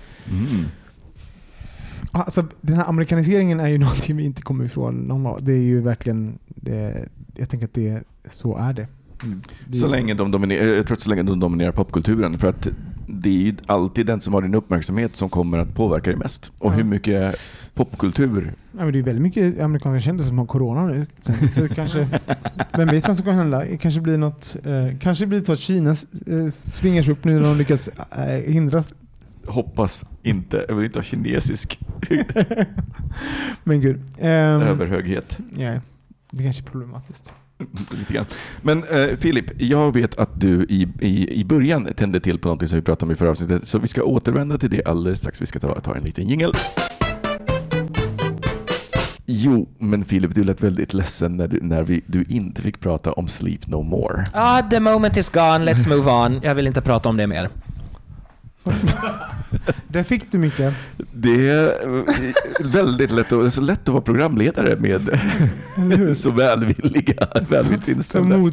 Speaker 7: Alltså, den här amerikaniseringen är ju någonting vi inte kommer ifrån. Det är ju verkligen jag tänker att så är det.
Speaker 5: Så länge de dominerar popkulturen, för att det är ju alltid den som har din uppmärksamhet som kommer att påverka dig mest. Och hur mycket popkultur...
Speaker 7: Ja, men det är väldigt mycket amerikanska kändisar som har corona nu. Så kanske, vem vet vad som kan hända? Det kanske blir något... kanske blir det så att Kina svingar sig upp nu när de lyckas hindras.
Speaker 5: Hoppas inte. Jag vill inte ha kinesisk
Speaker 7: men gud.
Speaker 5: Överhöghet.
Speaker 7: Ja, det kanske är problematiskt.
Speaker 5: Lite grann. Men Filip, jag vet att du i början tände till på någonting som vi pratade om i förra avsnittet, så vi ska återvända till det alldeles strax. Vi ska ta en liten jingle. Jo, men Filip, du lät väldigt ledsen när du inte fick prata om Sleep No More.
Speaker 6: The moment is gone, let's move on. Jag vill inte prata om det mer.
Speaker 7: Där fick du mycket.
Speaker 5: Det är väldigt lätt att vara programledare med så välvilligt inställda.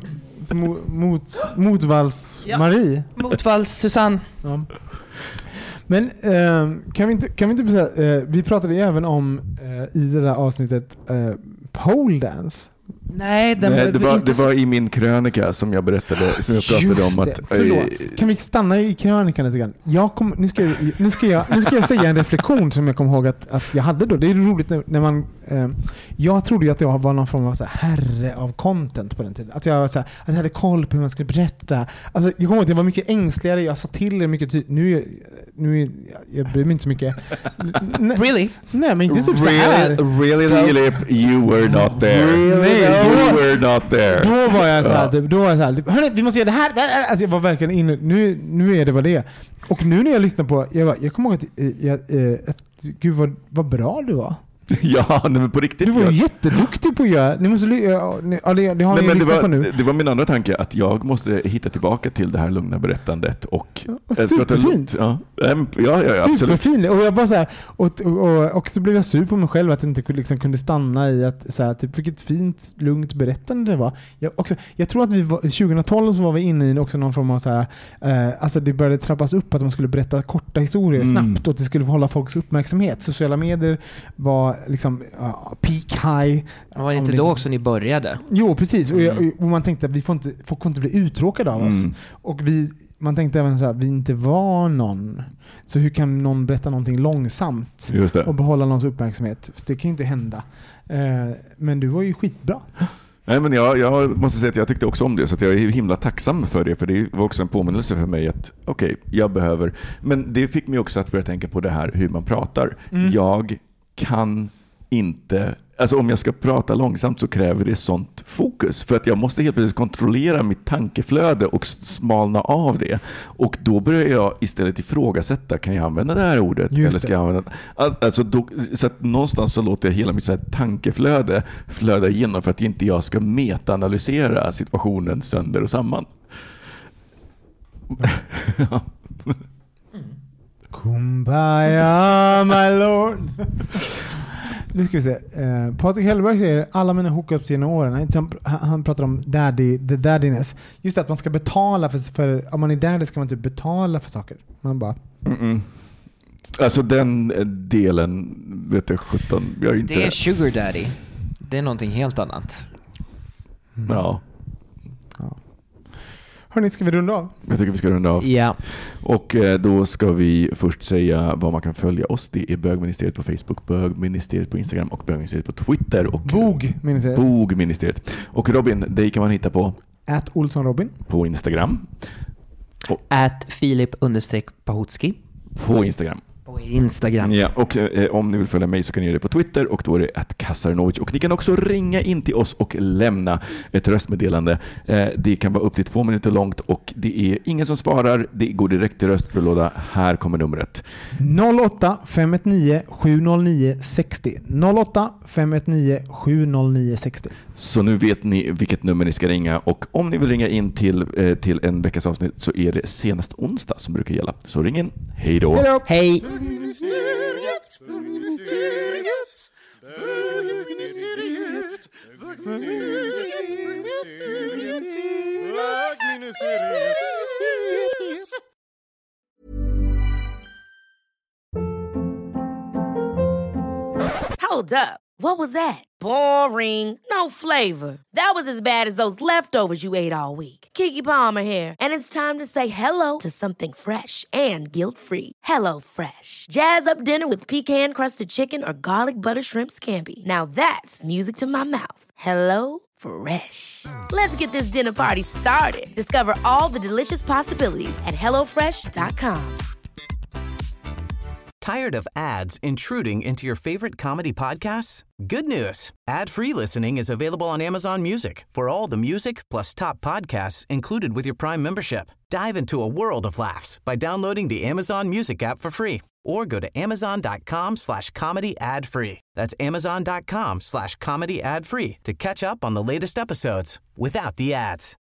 Speaker 7: Motvalls Marie.
Speaker 6: Motvalls Susanne.
Speaker 7: Ja. Men kan vi inte säga, vi pratade även om i det där avsnittet pole dance.
Speaker 6: Nej,
Speaker 5: det var i min krönika som jag berättade, som jag pratade om att...
Speaker 7: Förlåt. Kan vi stanna i krönikan lite grann? Nu ska jag säga en reflektion som jag kommer ihåg att jag hade då. Det är roligt när man... jag trodde ju att jag var någon form av så här herre av content på den tiden. Att jag var så här, att jag hade koll på hur man skulle berätta. Alltså, jag kommer ihåg att jag var mycket ängstligare. Jag sa till er mycket jag bryr mig inte så mycket.
Speaker 6: Really?
Speaker 7: Nej, men inte typ så här.
Speaker 5: Really, Philip, you were not there.
Speaker 7: Really?
Speaker 5: You were not there.
Speaker 7: Då var jag så här, hörni, vi måste göra det här. Alltså jag var verkligen inne. Nu är det vad det är. Och nu när jag lyssnar på, jag kommer ihåg att gud vad bra du var.
Speaker 5: Ja, men på riktigt.
Speaker 7: Du var ju jätteduktig på att göra. Ni måste det har ni lyssnat på nu.
Speaker 5: Det var min andra tanke att jag måste hitta tillbaka till det här lugna berättandet och
Speaker 7: superfint.
Speaker 5: Ja, absolut.
Speaker 7: Superfint. Och jag bara så här och så blev jag sur på mig själv att jag inte liksom kunde stanna i att så här, typ vilket fint lugnt berättande det var. Jag tror att vi var 2012 så var vi inne i också någon form av så här alltså det började trappas upp att man skulle berätta korta historier snabbt och att det skulle hålla folks uppmärksamhet. Sociala medier var liksom peak high.
Speaker 6: Var det inte då också ni började?
Speaker 7: Jo, precis. Och man tänkte att folk får inte bli uttråkade av oss. Och man tänkte även så här, vi inte var någon. Så hur kan någon berätta någonting långsamt och behålla någons uppmärksamhet? Så det kan ju inte hända. Men du var ju skitbra.
Speaker 5: Nej, men jag måste säga att jag tyckte också om det, så att jag är himla tacksam för det, för det var också en påminnelse för mig att okej, jag behöver, men det fick mig också att börja tänka på det här hur man pratar. Jag kan inte, alltså om jag ska prata långsamt så kräver det sånt fokus, för att jag måste helt plötsligt kontrollera mitt tankeflöde och smalna av det, och då börjar jag istället ifrågasätta, kan jag använda det här ordet? Eller ska jag använda, alltså då, så att någonstans så låter jag hela mitt så här tankeflöde flöda igenom för att inte jag ska metaanalysera situationen sönder och samman.
Speaker 7: Kumbaya, my lord. Nu ska vi se. Patrik Hellberg säger alla mina hookups genom åren. Han pratar om the daddiness. Just att man ska betala för om man är daddy ska man typ betala för saker. Man bara...
Speaker 5: Alltså den delen vet jag 17. Jag är inte...
Speaker 6: Det är sugar daddy. Det är någonting helt annat.
Speaker 5: Ja.
Speaker 7: Hörrni, ska vi runda av?
Speaker 5: Jag tycker vi ska runda av.
Speaker 6: Ja.
Speaker 5: Och då ska vi först säga vad man kan följa oss. Det är Bögministeriet på Facebook, Bögministeriet på Instagram och Bögministeriet på Twitter. Och Bogministeriet. Och Robin, dig kan man hitta på
Speaker 7: @olssonrobin
Speaker 5: på Instagram.
Speaker 6: Och @Filip_Pahutski
Speaker 5: på Instagram.
Speaker 6: På Instagram.
Speaker 5: Ja, och om ni vill följa mig så kan ni göra det på Twitter, och då är det @Kasarnovic. Och ni kan också ringa in till oss och lämna ett röstmeddelande. Det kan vara upp till 2 minuter långt och det är ingen som svarar. Det går direkt till röstbrevlåda. Här kommer numret.
Speaker 7: 08 519 709 60. 08 519 709 60.
Speaker 5: Så nu vet ni vilket nummer ni ska ringa, och om ni vill ringa in till en veckas avsnitt så är det senast onsdag som brukar gälla. Så ring in. Hej då.
Speaker 6: Hej.
Speaker 4: Hold up. What was that? Boring. No flavor. That was as bad as those leftovers you ate all week. Keke Palmer here, and it's time to say hello to something fresh and guilt-free. Hello Fresh. Jazz up dinner with pecan-crusted chicken or garlic butter shrimp scampi. Now that's music to my mouth. Hello Fresh. Let's get this dinner party started. Discover all the delicious possibilities at hellofresh.com.
Speaker 11: Tired of ads intruding into your favorite comedy podcasts? Good news. Ad-free listening is available on Amazon Music for all the music plus top podcasts included with your Prime membership. Dive into a world of laughs by downloading the Amazon Music app for free or go to amazon.com/comedy ad-free. That's amazon.com/comedy ad-free to catch up on the latest episodes without the ads.